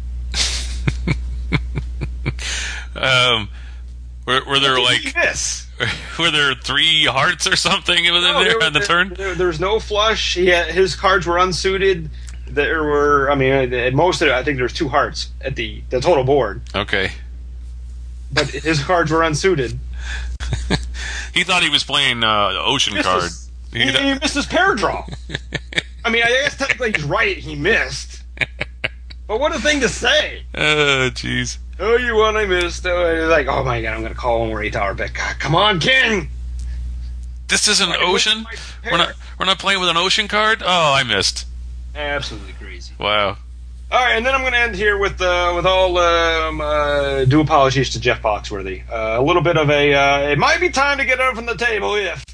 um, were, were there What like did he miss? were there three hearts or something within No, there there on the was- turn? There, there was no flush. He had, his cards were unsuited. There were, I mean, at most of it, I think there was two hearts at the, the total board. Okay. But his cards were unsuited. He thought he was playing uh, Ocean Missed card. his- He he, th- he missed his pair draw. I mean, I guess technically he's right. He missed. But what a thing to say. Oh, jeez. Oh, you won, I missed. Oh, it's like, oh my god, I'm going to call him. We're eight hour bet. God, come on, king. This isn't Why Ocean. wasn't my We're not. pair? We're not playing with an Ocean card. Oh, I missed. Absolutely crazy. Wow. All right, and then I'm going to end here with uh, with all um, uh, due apologies to Jeff Foxworthy. Uh, a little bit of a, uh, it might be time to get up from the table if.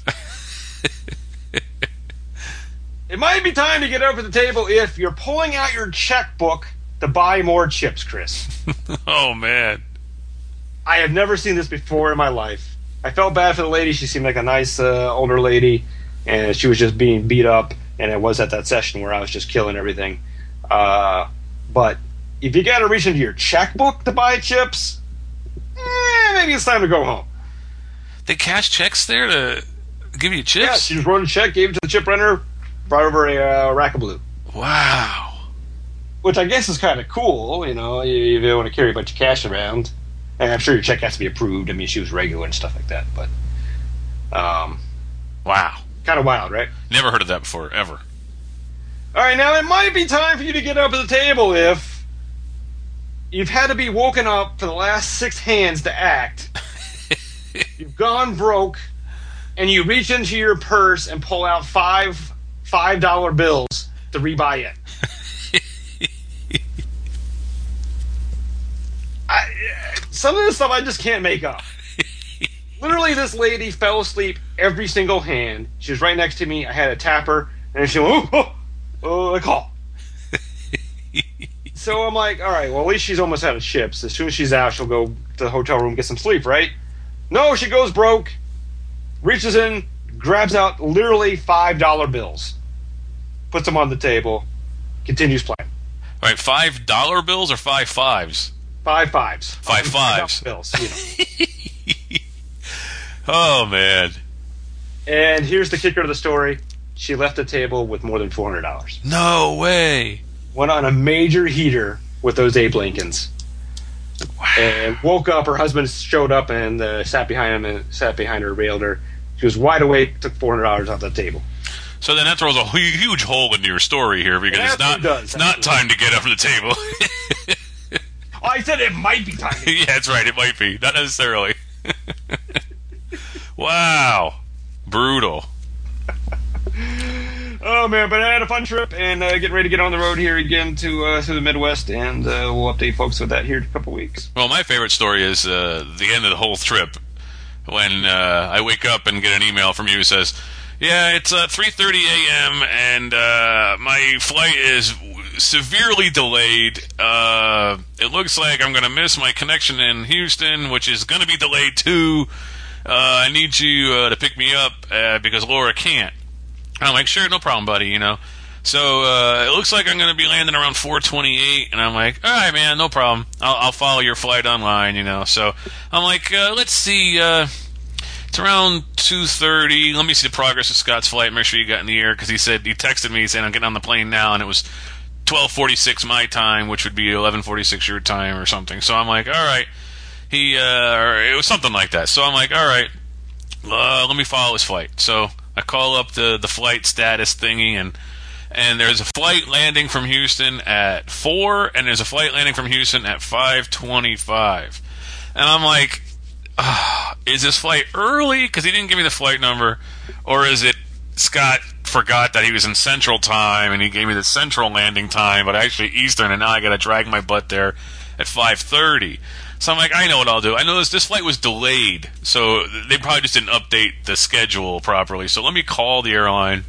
It might be time to get up from the table if you're pulling out your checkbook to buy more chips, Chris. Oh man. I have never seen this before in my life. I felt bad for the lady. She seemed like a nice uh, older lady, and she was just being beat up, and it was at that session where I was just killing everything. Uh, but if you got to reach into your checkbook to buy chips, eh, maybe it's time to go home. They cash checks there to give you Yeah, chips. she just wrote a check, gave it to the chip runner, brought over a uh, rack of blue. Wow. Which I guess is kind of cool, you know, you, you don't want to carry a bunch of cash around. And I'm sure your check has to be approved. I mean, she was regular and stuff like that, but um, Wow. kind of wild, right? Never heard of that before, ever. All right, now it might be time for you to get up at the table if you've had to be woken up for the last six hands to act. You've gone broke, and you reach into your purse and pull out five five dollar bills to rebuy it. some of this stuff I just can't make up. Literally, this lady fell asleep every single hand. She was right next to me. I had to tap her, and she went, oh, oh, oh, I call. So I'm like, all right, well, at least she's almost out of chips. As soon as she's out, she'll go to the hotel room, get some sleep, right? No, she goes broke, reaches in, grabs out literally five dollar bills, puts them on the table, continues playing. All right, five dollar bills or five fives? Five fives. Five fives. Five bills, you know. Oh, man. And here's the kicker to the story. She left the table with more than four hundred dollars. No way. Went on a major heater with those Abe Lincolns. Wow. And woke up, her husband showed up and uh, sat behind him and sat behind her, railed her. She was wide awake, took four hundred dollars off the table. So then that throws a huge hole into your story here because It it's not, absolutely does, it's not absolutely. time to get up from the table. Oh, I said it might be time. Yeah, that's right. It might be. Not necessarily. Wow. Brutal. Oh, man, but I had a fun trip and uh, getting ready to get on the road here again to uh, to the Midwest, and uh, we'll update folks with that here in a couple weeks. Well, my favorite story is uh, the end of the whole trip when uh, I wake up and get an email from you that says, yeah, it's uh, three thirty a.m. and uh, my flight is severely delayed. Uh, it looks like I'm going to miss my connection in Houston, which is going to be delayed too. Uh, I need you uh, to pick me up uh, because Laura can't. I'm like, sure, no problem, buddy, you know. So uh, it looks like I'm going to be landing around four twenty-eight, and I'm like, all right, man, no problem. I'll, I'll follow your flight online, you know. So I'm like, uh, let's see, uh, it's around two thirty. Let me see the progress of Scott's flight, make sure you got in the air, because he said, he texted me saying I'm getting on the plane now, and it was twelve forty-six my time, which would be eleven forty-six your time or something. So I'm like, all right. He, uh, or it was something like that. So I'm like, all right, uh, let me follow his flight. So I call up the, the flight status thingy, and and there's a flight landing from Houston at four, and there's a flight landing from Houston at five twenty-five. And I'm like, oh, is this flight early? Because he didn't give me the flight number. Or is it Scott forgot that he was in Central Time, and he gave me the Central landing time, but actually Eastern, and now I got to drag my butt there at five thirty. So I'm like, I know what I'll do. I know this, this flight was delayed, so they probably just didn't update the schedule properly. So let me call the airline.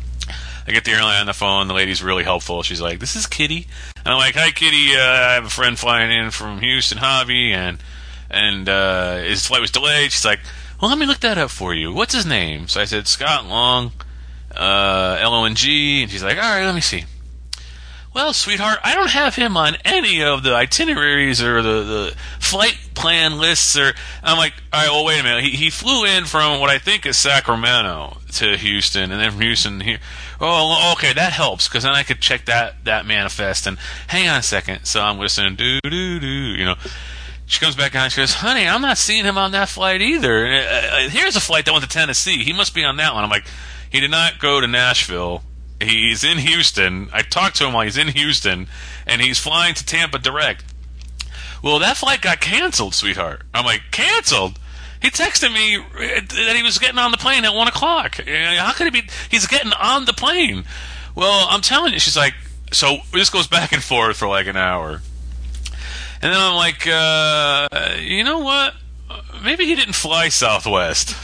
I get the airline on the phone. The lady's really helpful. She's like, this is Kitty. And I'm like, hi, Kitty. Uh, I have a friend flying in from Houston, Hobby, and and uh, his flight was delayed. She's like, well, let me look that up for you. What's his name? So I said, Scott Long, uh, L O N G. And she's like, all right, let me see. Well, sweetheart, I don't have him on any of the itineraries or the, the flight plan lists. Or I'm like, all right, well, wait a minute. He, he flew in from what I think is Sacramento to Houston, and then from Houston here. Oh, okay, that helps, because then I could check that, that manifest. And hang on a second. So I'm listening, do, do, do, you know. She comes back on and she goes, honey, I'm not seeing him on that flight either. Uh, here's a flight that went to Tennessee. He must be on that one. I'm like, he did not go to Nashville. He's in Houston. I talked to him while he's in Houston, and he's flying to Tampa direct. Well, that flight got canceled, sweetheart. I'm like, canceled? He texted me that he was getting on the plane at one o'clock. How could it be? He's getting on the plane. Well, I'm telling you, she's like, so this goes back and forth for like an hour. And then I'm like, uh, you know what? Maybe he didn't fly Southwest.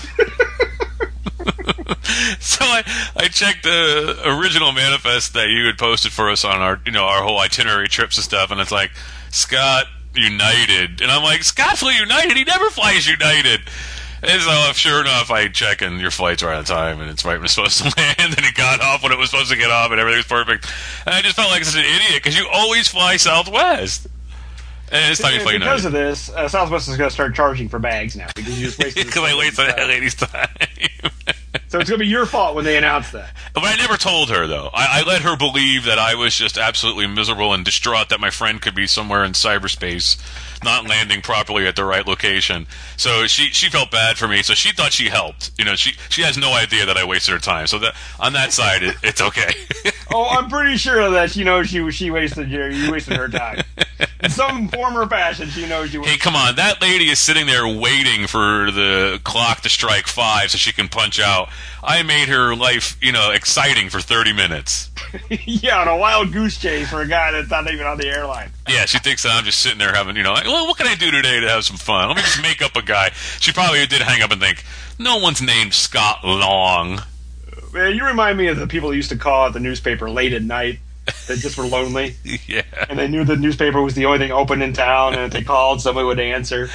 So I, I checked the original manifest that you had posted for us on our, you know, our whole itinerary trips and stuff, and it's like, Scott United. And I'm like, Scott flew United? He never flies United. And so, sure enough, I check, and your flight's right on time, and it's right when it's supposed to land, and it got off when it was supposed to get off, and everything was perfect. And I just felt like such an idiot, because you always fly Southwest. And this time you fly United. Because of this, uh, Southwest is going to start charging for bags now, because you just wasted Because I wasted that lady's time. So it's going to be your fault when they announce that. But I never told her, though. I, I let her believe that I was just absolutely miserable and distraught that my friend could be somewhere in cyberspace, not landing properly at the right location. So she she felt bad for me. So she thought she helped. You know, she she has no idea that I wasted her time. So that on that side, it, it's okay. Oh, I'm pretty sure that she knows she she wasted your you wasted her time. In some form or fashion, she knows you. Hey, come on! That lady is sitting there waiting for the clock to strike five so she can punch out. I made her life, you know, exciting for thirty minutes. Yeah, on a wild goose chase for a guy that's not even on the airline. Yeah, she thinks that I'm just sitting there having, you know, like, well, what can I do today to have some fun? Let me just make up a guy. She probably did hang up and think, no one's named Scott Long. Man, you remind me of the people who used to call at the nuppaper late at night that just were lonely. Yeah. And they knew the newspaper was the only thing open in town, and if they called, somebody would answer.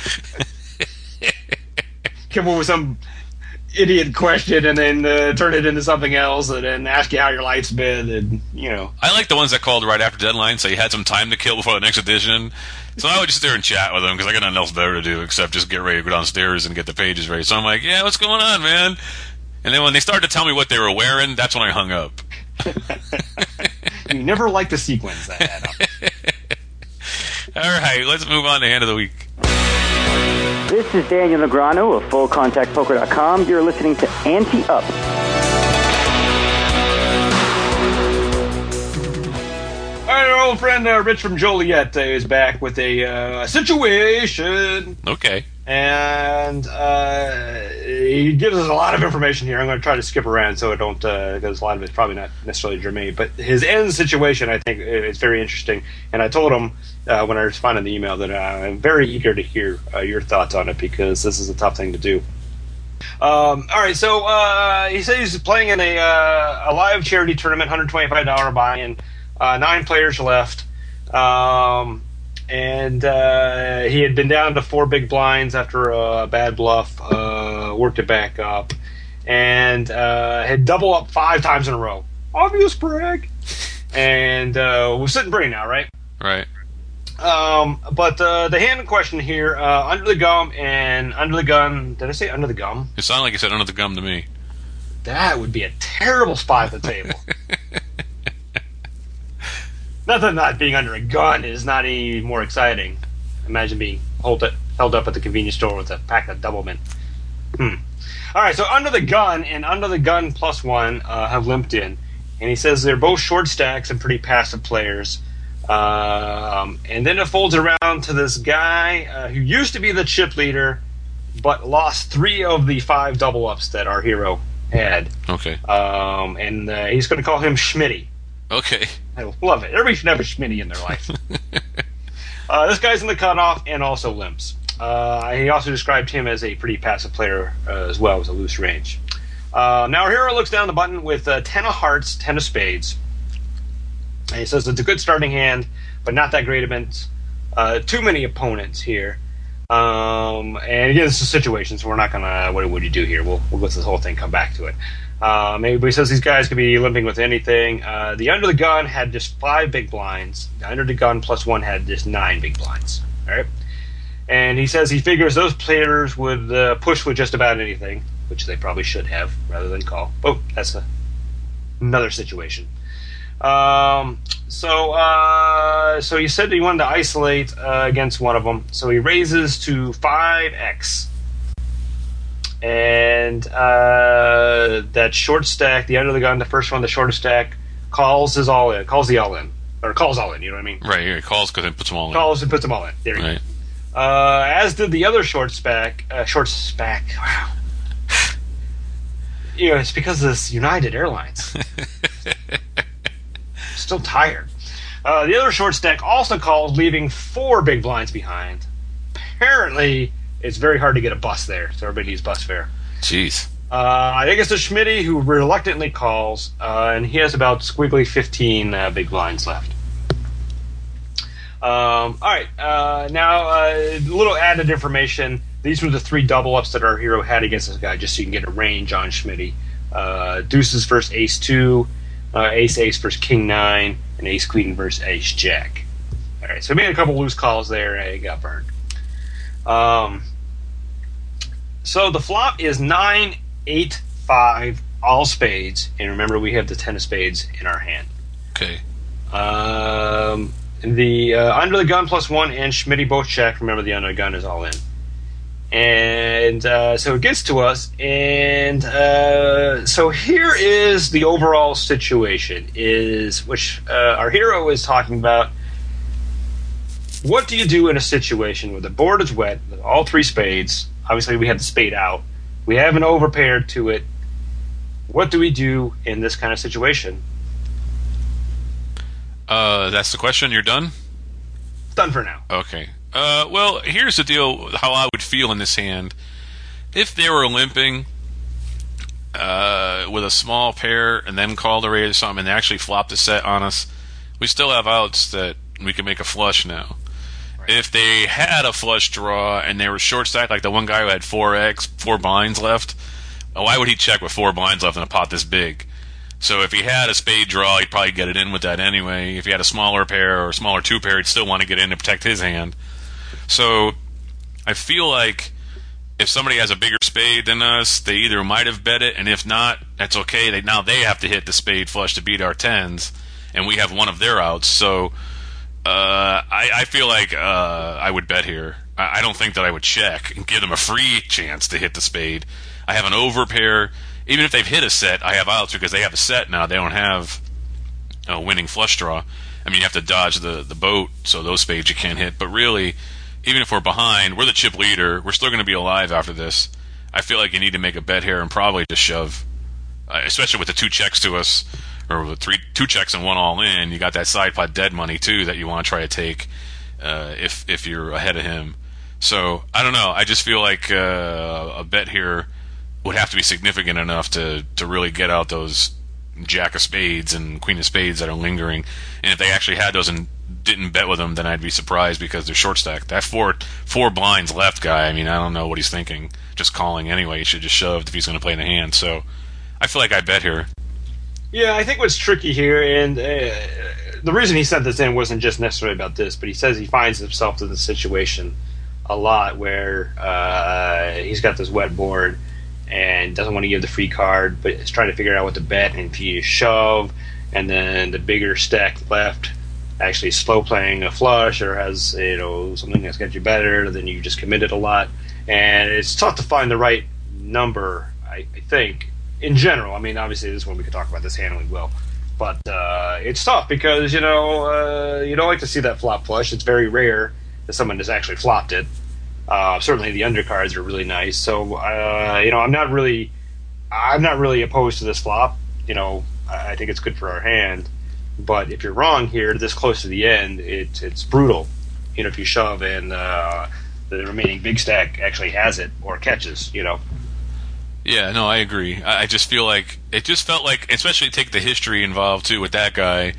Come up with some idiot question and then uh, turn it into something else and then ask you how your life's been and, you know. I like the ones that called right after deadline, so you had some time to kill before the next edition. So I would just sit there and chat with them because I got nothing else better to do except just get ready to go downstairs and get the pages ready. So I'm like, yeah, what's going on, man? And then when they started to tell me what they were wearing, that's when I hung up. You never liked the sequins that had up. All right, let's move on to Hand of the Week. This is Daniel Negreanu of full contact poker dot com. You're listening to Ante Up. All right, our old friend uh, Rich from Joliet uh, is back with a uh, situation. Okay. And uh, he gives us a lot of information here. I'm going to try to skip around so I don't, because uh, a lot of it's probably not necessarily germane. But his end situation, I think, is very interesting. And I told him uh, when I responded to the email that uh, I'm very eager to hear uh, your thoughts on it because this is a tough thing to do. Um, all right, so uh, he says he's playing in a, uh, a live charity tournament, one hundred twenty-five dollars buy-in, uh, nine players left. Um... And uh, he had been down to four big blinds after a bad bluff, uh, worked it back up, and uh, had double up five times in a row. Obvious brag. And uh, we're sitting pretty now, right? Right. Um, but uh, the hand in question here, uh, under the gum and under the gun. Did I say under the gum? It sounded like you said under the gum to me. That would be a terrible spot at the table. Not that not being under a gun is not any more exciting. Imagine being hold it, held up at the convenience store with a pack of Doublemint. Hmm. All right, so under the gun and under the gun plus one uh, have limped in. And he says they're both short stacks and pretty passive players. Um, and then it folds around to this guy uh, who used to be the chip leader, but lost three of the five double ups that our hero had. Okay. Um, and uh, he's going to call him Schmitty. Okay. I love it. Everybody should have a Schmitty in their life. uh, this guy's in the cutoff and also limps. Uh, he also described him as a pretty passive player uh, as well, with a loose range. Uh, now our hero looks down the button with uh, ten of hearts, ten of spades. And he says it's a good starting hand, but not that great against uh, too many opponents here. Um, and again, this is a situation, so we're not going to, what would you do here? We'll, we'll go through this whole thing, come back to it. Uh, maybe he says these guys could be limping with anything. Uh, the under the gun had just five big blinds. The under the gun plus one had just nine big blinds. All right, and he says he figures those players would uh, push with just about anything, which they probably should have rather than call. Oh, that's a, another situation. Um, so, uh, so he said that he wanted to isolate uh, against one of them. So he raises to five X. And uh, that short stack, the under the gun, the first one, the shortest stack, calls his all in, calls the all in, or calls all in. You know what I mean? Right here, he calls because it puts them all in. Calls and puts them all in. There you right. go. Uh, as did the other short stack, uh, short stack. Wow. You know, it's because of this United Airlines. Still tired. Uh, the other short stack also calls, leaving four big blinds behind. Apparently, it's very hard to get a bus there, so everybody needs bus fare. Jeez. Uh, I think it's the Schmitty who reluctantly calls, uh, and he has about squiggly fifteen uh, big blinds left. Um, all right, uh, now uh, a little added information. These were the three double ups that our hero had against this guy, just so you can get a range on Schmitty. Uh, Deuces versus Ace two, uh, Ace Ace versus King nine, and Ace Queen versus Ace Jack. All right, so he made a couple loose calls there, and he got burned. Um. So the flop is nine, eight, five, all spades, and remember we have the ten of spades in our hand. Okay. Um, the uh, under the gun plus one and Schmitty both check. Remember the under the gun is all in, and uh, so it gets to us. And uh, so here is the overall situation: is which uh, our hero is talking about. What do you do in a situation where the board is wet with all three spades? Obviously, we have the spade out. We haven't overpaired to it. What do we do in this kind of situation? Uh, that's the question. You're done? Done for now. Okay. Uh, well, here's the deal, how I would feel in this hand. If they were limping uh, with a small pair and then called a raise or something and they actually flopped a set on us, we still have outs that we can make a flush now. Right. If they had a flush draw and they were short stacked, like the one guy who had four X, four blinds left, why would he check with four blinds left in a pot this big? So if he had a spade draw, he'd probably get it in with that anyway. If he had a smaller pair or a smaller two pair, he'd still want to get in to protect his hand. So I feel like if somebody has a bigger spade than us, they either might have bet it, and if not, that's okay. They now they have to hit the spade flush to beat our tens, and we have one of their outs. So uh, I, I feel like uh, I would bet here. I, I don't think that I would check and give them a free chance to hit the spade. I have an over pair. Even if they've hit a set, I have outs because they have a set now. They don't have a winning flush draw. I mean, you have to dodge the, the boat, so those spades you can't hit. But really, even if we're behind, we're the chip leader. We're still going to be alive after this. I feel like you need to make a bet here and probably just shove, uh, especially with the two checks to us, or with three two checks and one all in. You got that side pot dead money too that you want to try to take uh, if if you're ahead of him. So I don't know. I just feel like uh, a bet here would have to be significant enough to to really get out those jack of spades and queen of spades that are lingering. And if they actually had those and didn't bet with them, then I'd be surprised because they're short stacked. That four four blinds left guy, I mean, I don't know what he's thinking. Just calling anyway. He should just shove if he's going to play in the hand. So I feel like I bet here. Yeah, I think what's tricky here, and uh, the reason he sent this in wasn't just necessarily about this, but he says he finds himself in this situation a lot where uh, he's got this wet board and doesn't want to give the free card, but is trying to figure out what to bet. And if you shove, and then the bigger stack left actually slow playing a flush or has, you know, something that's got you better, then you just committed a lot. And it's tough to find the right number, I, I think, in general. I mean, obviously this one we could talk about this hand, and we will. But uh, it's tough because, you know, uh, you don't like to see that flop flush. It's very rare that someone has actually flopped it. Uh, certainly the undercards are really nice. So, uh, you know, I'm not really I'm not really opposed to this flop. You know, I think it's good for our hand. But if you're wrong here, this close to the end, it, it's brutal. You know, if you shove and uh, the remaining big stack actually has it or catches, you know. Yeah, no, I agree. I just feel like it just felt like, especially take the history involved too with that guy.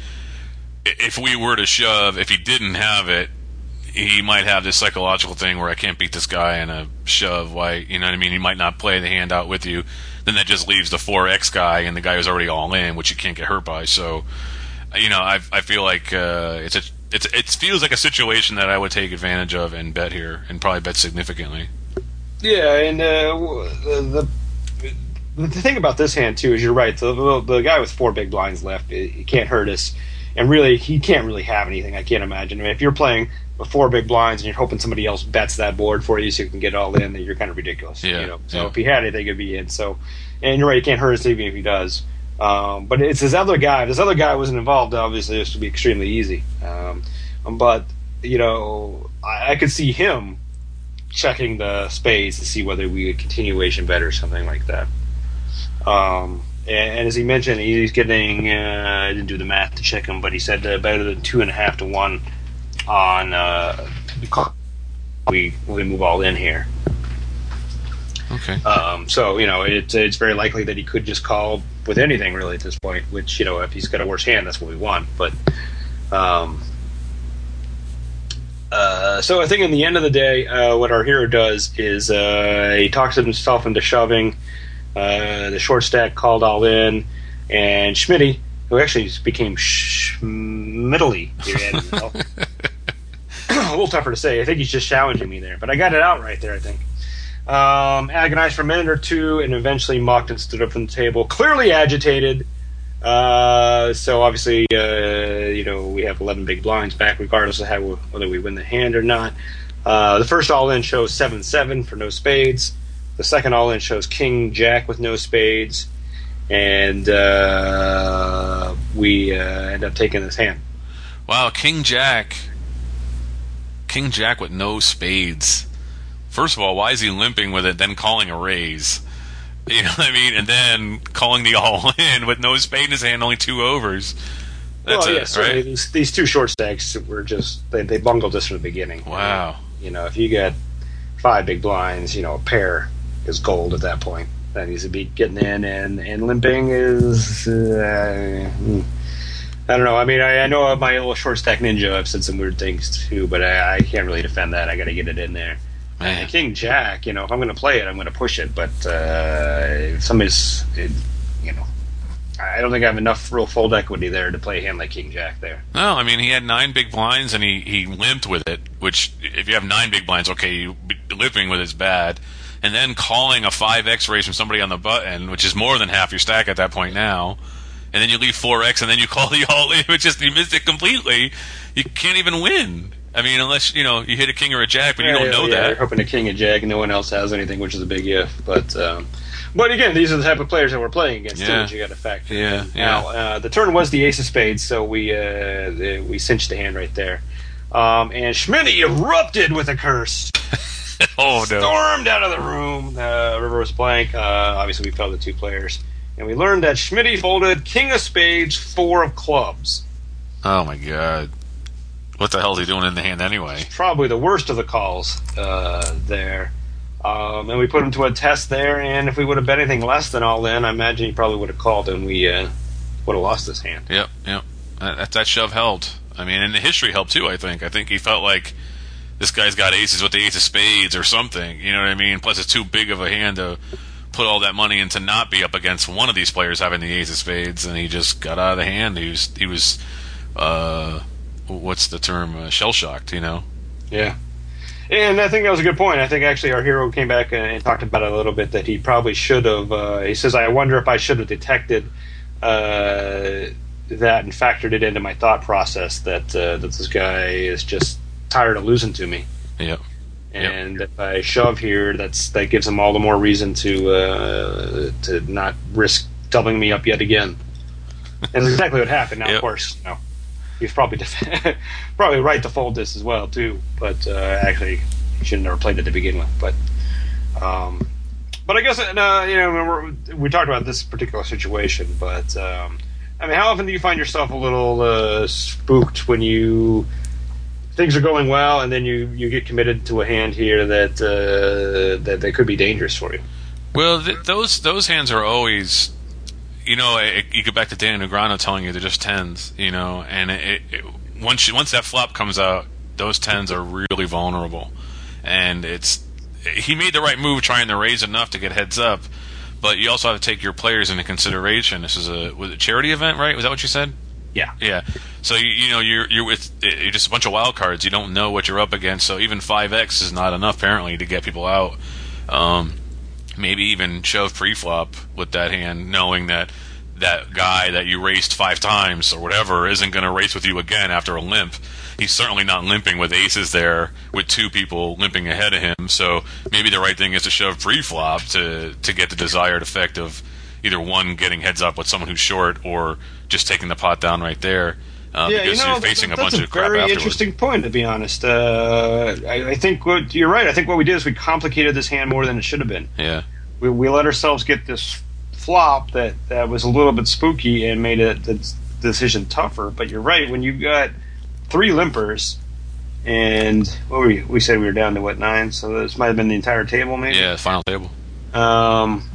If we were to shove, if he didn't have it, he might have this psychological thing where I can't beat this guy in a shove. Why, you know what I mean? He might not play the hand out with you. Then that just leaves the four X guy and the guy who's already all in, which you can't get hurt by. So, you know, I I feel like uh, it's a it's it feels like a situation that I would take advantage of and bet here, and probably bet significantly. Yeah, and uh, the the thing about this hand too is you're right. The the guy with four big blinds left, he can't hurt us, and really he can't really have anything. I can't imagine. I mean, if you're playing with four big blinds and you're hoping somebody else bets that board for you so you can get all in, then you're kind of ridiculous. Yeah, you know. So yeah. if he had anything, it'd be in. So, and you're right, he can't hurt us even if he does. Um, but it's this other guy. If this other guy wasn't involved, obviously this would be extremely easy. Um, but you know, I, I could see him checking the spades to see whether we would continuation bet or something like that. Um, and, and as he mentioned, he's getting. Uh, I didn't do the math to check him, but he said uh, better than two and a half to one on uh, we we move all in here. Okay. Um, so you know, it's it's very likely that he could just call with anything really at this point. Which, you know, if he's got a worse hand, that's what we want. But um, uh, so I think in the end of the day, uh, what our hero does is uh, he talks himself into shoving. Uh, the short stack called all in, and Schmitty, who actually became Schmiddly here at the end, a little tougher to say. I think he's just challenging me there, but I got it out right there, I think. Um, agonized for a minute or two, and eventually mucked and stood up from the table, clearly agitated. Uh, so obviously, uh, you know, we have eleven big blinds back, regardless of how we, whether we win the hand or not. Uh, the first all-in shows seven seven for no spades. The second all-in shows King Jack with no spades, and uh, we uh, end up taking this hand. Wow, King Jack. King Jack with no spades. First of all, why is he limping with it, then calling a raise? You know what I mean? And then calling the all-in with no spade in his hand, only two overs. That's well, it, yeah, certainly right? these, these two short stacks were just, they, they bungled this from the beginning. Wow. You know, if you get five big blinds, you know, a pair is gold at that point. That needs to be getting in, and, and limping is, uh, I don't know. I mean, I, I know my little short stack ninja, I've said some weird things too, but I, I can't really defend that. I got to get it in there. Man. And King Jack, you know, if I'm going to play it, I'm going to push it, but uh, if somebody's, it, you know, I don't think I have enough real fold equity there to play a hand like King Jack there. No, I mean, he had nine big blinds, and he, he limped with it, which, if you have nine big blinds, okay, you, limping with it's bad. And then calling a five X raise from somebody on the button, which is more than half your stack at that point now. And then you leave four X, and then you call the all-in, which just, you missed it completely. You can't even win. I mean, unless, you know, you hit a king or a jack, but yeah, you don't yeah, know yeah, that. You're hoping a king and jack, and no one else has anything, which is a big if. But um, but again, these are the type of players that we're playing against, too, Yeah. which you got to factor Yeah, in. yeah. Now, uh, the turn was the ace of spades, so we uh, the, we cinched the hand right there. Um, and Schmitty erupted with a curse. Oh, no. Stormed out of the room. Uh, river was blank. Uh, obviously, we fell to two players. And we learned that Schmitty folded king of spades, four of clubs. Oh, my God. What the hell is he doing in the hand anyway? Probably the worst of the calls uh, there. Um, and we put him to a test there, and if we would have bet anything less than all in, I imagine he probably would have called, and we uh, would have lost this hand. Yep, yep. That, that shove helped. I mean, and the history helped too, I think. I think he felt like this guy's got aces with the ace of spades or something. You know what I mean? Plus, it's too big of a hand to put all that money into not be up against one of these players having the ace of spades, and he just got out of the hand. He was, he was uh, what's the term? Uh, shell-shocked, you know? Yeah. And I think that was a good point. I think actually our hero came back and talked about it a little bit, that he probably should have. Uh, he says, I wonder if I should have detected uh, that and factored it into my thought process that uh, that this guy is just tired of losing to me. Yep. And if I shove here, that's that gives him all the more reason to uh, to not risk doubling me up yet again. And that's exactly what happened. Now, Yep. of course, you know, he's probably def- probably right to fold this as well too. But uh, actually, he should have never played it to begin with. But um, but I guess uh, you know we're, we talked about this particular situation. But um, I mean, how often do you find yourself a little uh, spooked when you things are going well, and then you, you get committed to a hand here that uh, that that could be dangerous for you? Well, th- those those hands are always, you know, it, you go back to Danny Negreanu telling you they're just tens, you know, and it, it, once you, once that flop comes out, those tens are really vulnerable, and it's he made the right move trying to raise enough to get heads up, but you also have to take your players into consideration. This is a was it a charity event, right? Was that what you said? Yeah. Yeah. So you, you know you're you're with you're just a bunch of wild cards. You don't know what you're up against. So even five X is not enough apparently to get people out. Um, maybe even shove pre-flop with that hand, knowing that that guy that you raced five times or whatever isn't going to race with you again after a limp. He's certainly not limping with aces there with two people limping ahead of him. So maybe the right thing is to shove pre-flop to to get the desired effect of either one getting heads up with someone who's short or just taking the pot down right there. Uh, yeah, because you know, you're facing that, a bunch that's of crap very afterwards. interesting point, to be honest. Uh, I, I think what you're right. I think what we did is we complicated this hand more than it should have been. Yeah. We, we let ourselves get this flop that, that was a little bit spooky and made it, the decision tougher. But you're right. When you've got three limpers, and what were we, we said we were down to what, nine? So this might have been the entire table, maybe. Yeah, final table. Um.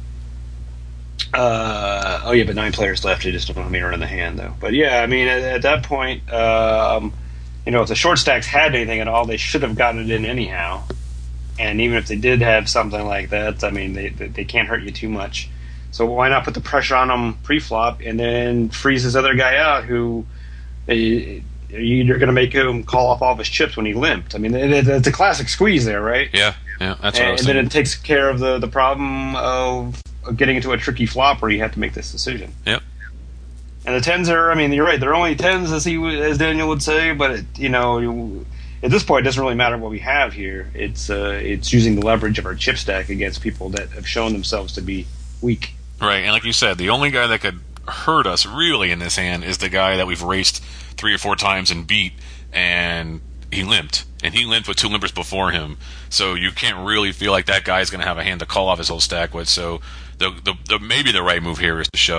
Uh, oh yeah, but nine players left. I just don't know how many are in the hand, though. But yeah, I mean, at, at that point, um, you know, if the short stacks had anything at all, they should have gotten it in anyhow. And even if they did have something like that, I mean, they they can't hurt you too much. So why not put the pressure on them pre-flop and then freeze this other guy out who they, you're going to make him call off all of his chips when he limped. I mean, it, it's a classic squeeze there, right? Yeah, yeah, that's what and, I was and then saying. it takes care of the, the problem of, of getting into a tricky flop where you have to make this decision. Yep. And the tens are, I mean, you're right, they're only tens, as he would- as Daniel would say, but, it, you know, you, at this point, it doesn't really matter what we have here. It's uh, it's using the leverage of our chip stack against people that have shown themselves to be weak. Right, and like you said, the only guy that could hurt us really in this hand is the guy that we've raced three or four times and beat, and he limped. And he limped with two limpers before him. So you can't really feel like that guy's going to have a hand to call off his whole stack with. So the, the, the maybe the right move here is to shove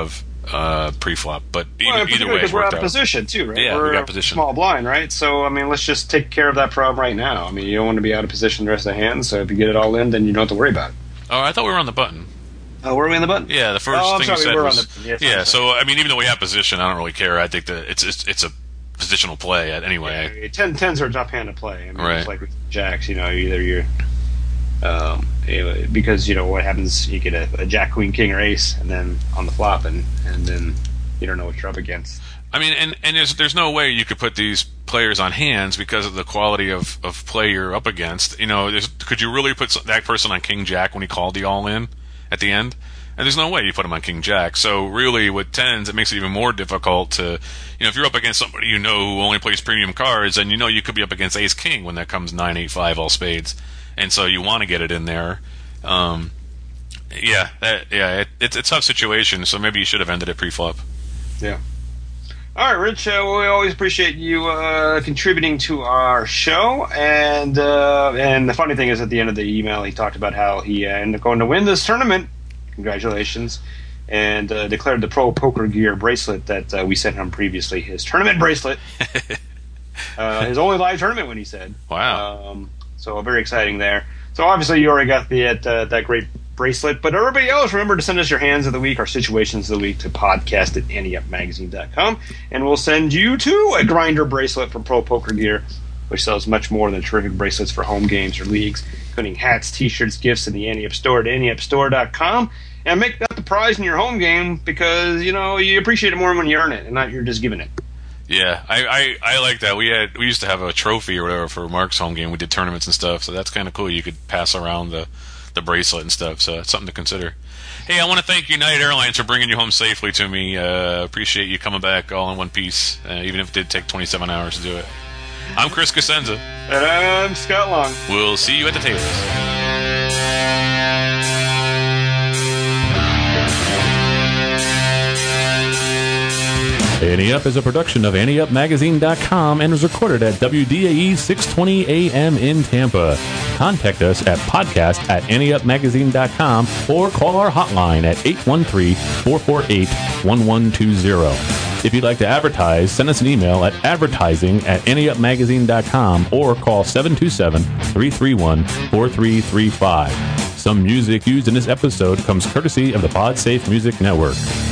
uh, pre-flop. But either, well, either way, because it we're worked out of out. position too, right? Yeah, we're we got position. Small blind, right? So I mean, let's just take care of that problem right now. I mean, you don't want to be out of position the rest of the hand. So if you get it all in, then you don't have to worry about it. Oh, I thought we were on the button. Oh, were we on the button? Yeah, the first oh, I'm thing sorry, you said we were was on the, yes, yeah. I'm So I mean, even though we have position, I don't really care. I think that it's it's, it's a positional play anyway. Yeah, ten tens are a tough hand to play. I mean, Right. It's like with jacks, you know, either you're um, anyway, because you know what happens, you get a, a jack, queen, king, or ace, and then on the flop, and and then you don't know what you're up against. I mean, and, and there's there's no way you could put these players on hands because of the quality of, of play you're up against. You know, there's, could you really put that person on king jack when he called the all in at the end? And there's no way you put him on king jack. So really, with tens, it makes it even more difficult to, you know, if you're up against somebody you know who only plays premium cards, and you know you could be up against ace king when that comes nine eight five all spades, and so you want to get it in there. Um, yeah, that, yeah, it, it's a tough situation. So maybe you should have ended it pre-flop. Yeah. All right, Rich. Uh, we always appreciate you uh, contributing to our show, and uh, and the funny thing is, at the end of the email, he talked about how he uh, ended up going to win this tournament. Congratulations, and uh, declared the Pro Poker Gear bracelet that uh, we sent him previously, his tournament bracelet, uh, his only live tournament when he said. Wow. Um, so very exciting there. So obviously you already got the uh, that great bracelet, but everybody else, remember to send us your hands of the week, our situations of the week, to podcast at ante up magazine dot com, and we'll send you to a grinder bracelet from Pro Poker Gear, which sells much more than terrific bracelets for home games or leagues, including hats, t-shirts, gifts in the Ante Up store at ante up store dot com. And make that the prize in your home game, because, you know, you appreciate it more when you earn it and not you're just giving it. Yeah, I, I, I like that. We had we used to have a trophy or whatever for Mark's home game. We did tournaments and stuff, so that's kind of cool. You could pass around the, the bracelet and stuff, so it's something to consider. Hey, I want to thank United Airlines for bringing you home safely to me. Uh, appreciate you coming back all in one piece, uh, even if it did take twenty-seven hours to do it. I'm Chris Cosenza. And I'm Scott Long. We'll see you at the tables. Ante Up is a production of ante up magazine dot com and was recorded at W D A E six twenty A M in Tampa. Contact us at podcast at ante up magazine dot com or call our hotline at eight one three, four four eight, one one two zero. If you'd like to advertise, send us an email at advertising at ante up magazine dot com or call seven two seven, three three one, four three three five. Some music used in this episode comes courtesy of the PodSafe Music Network.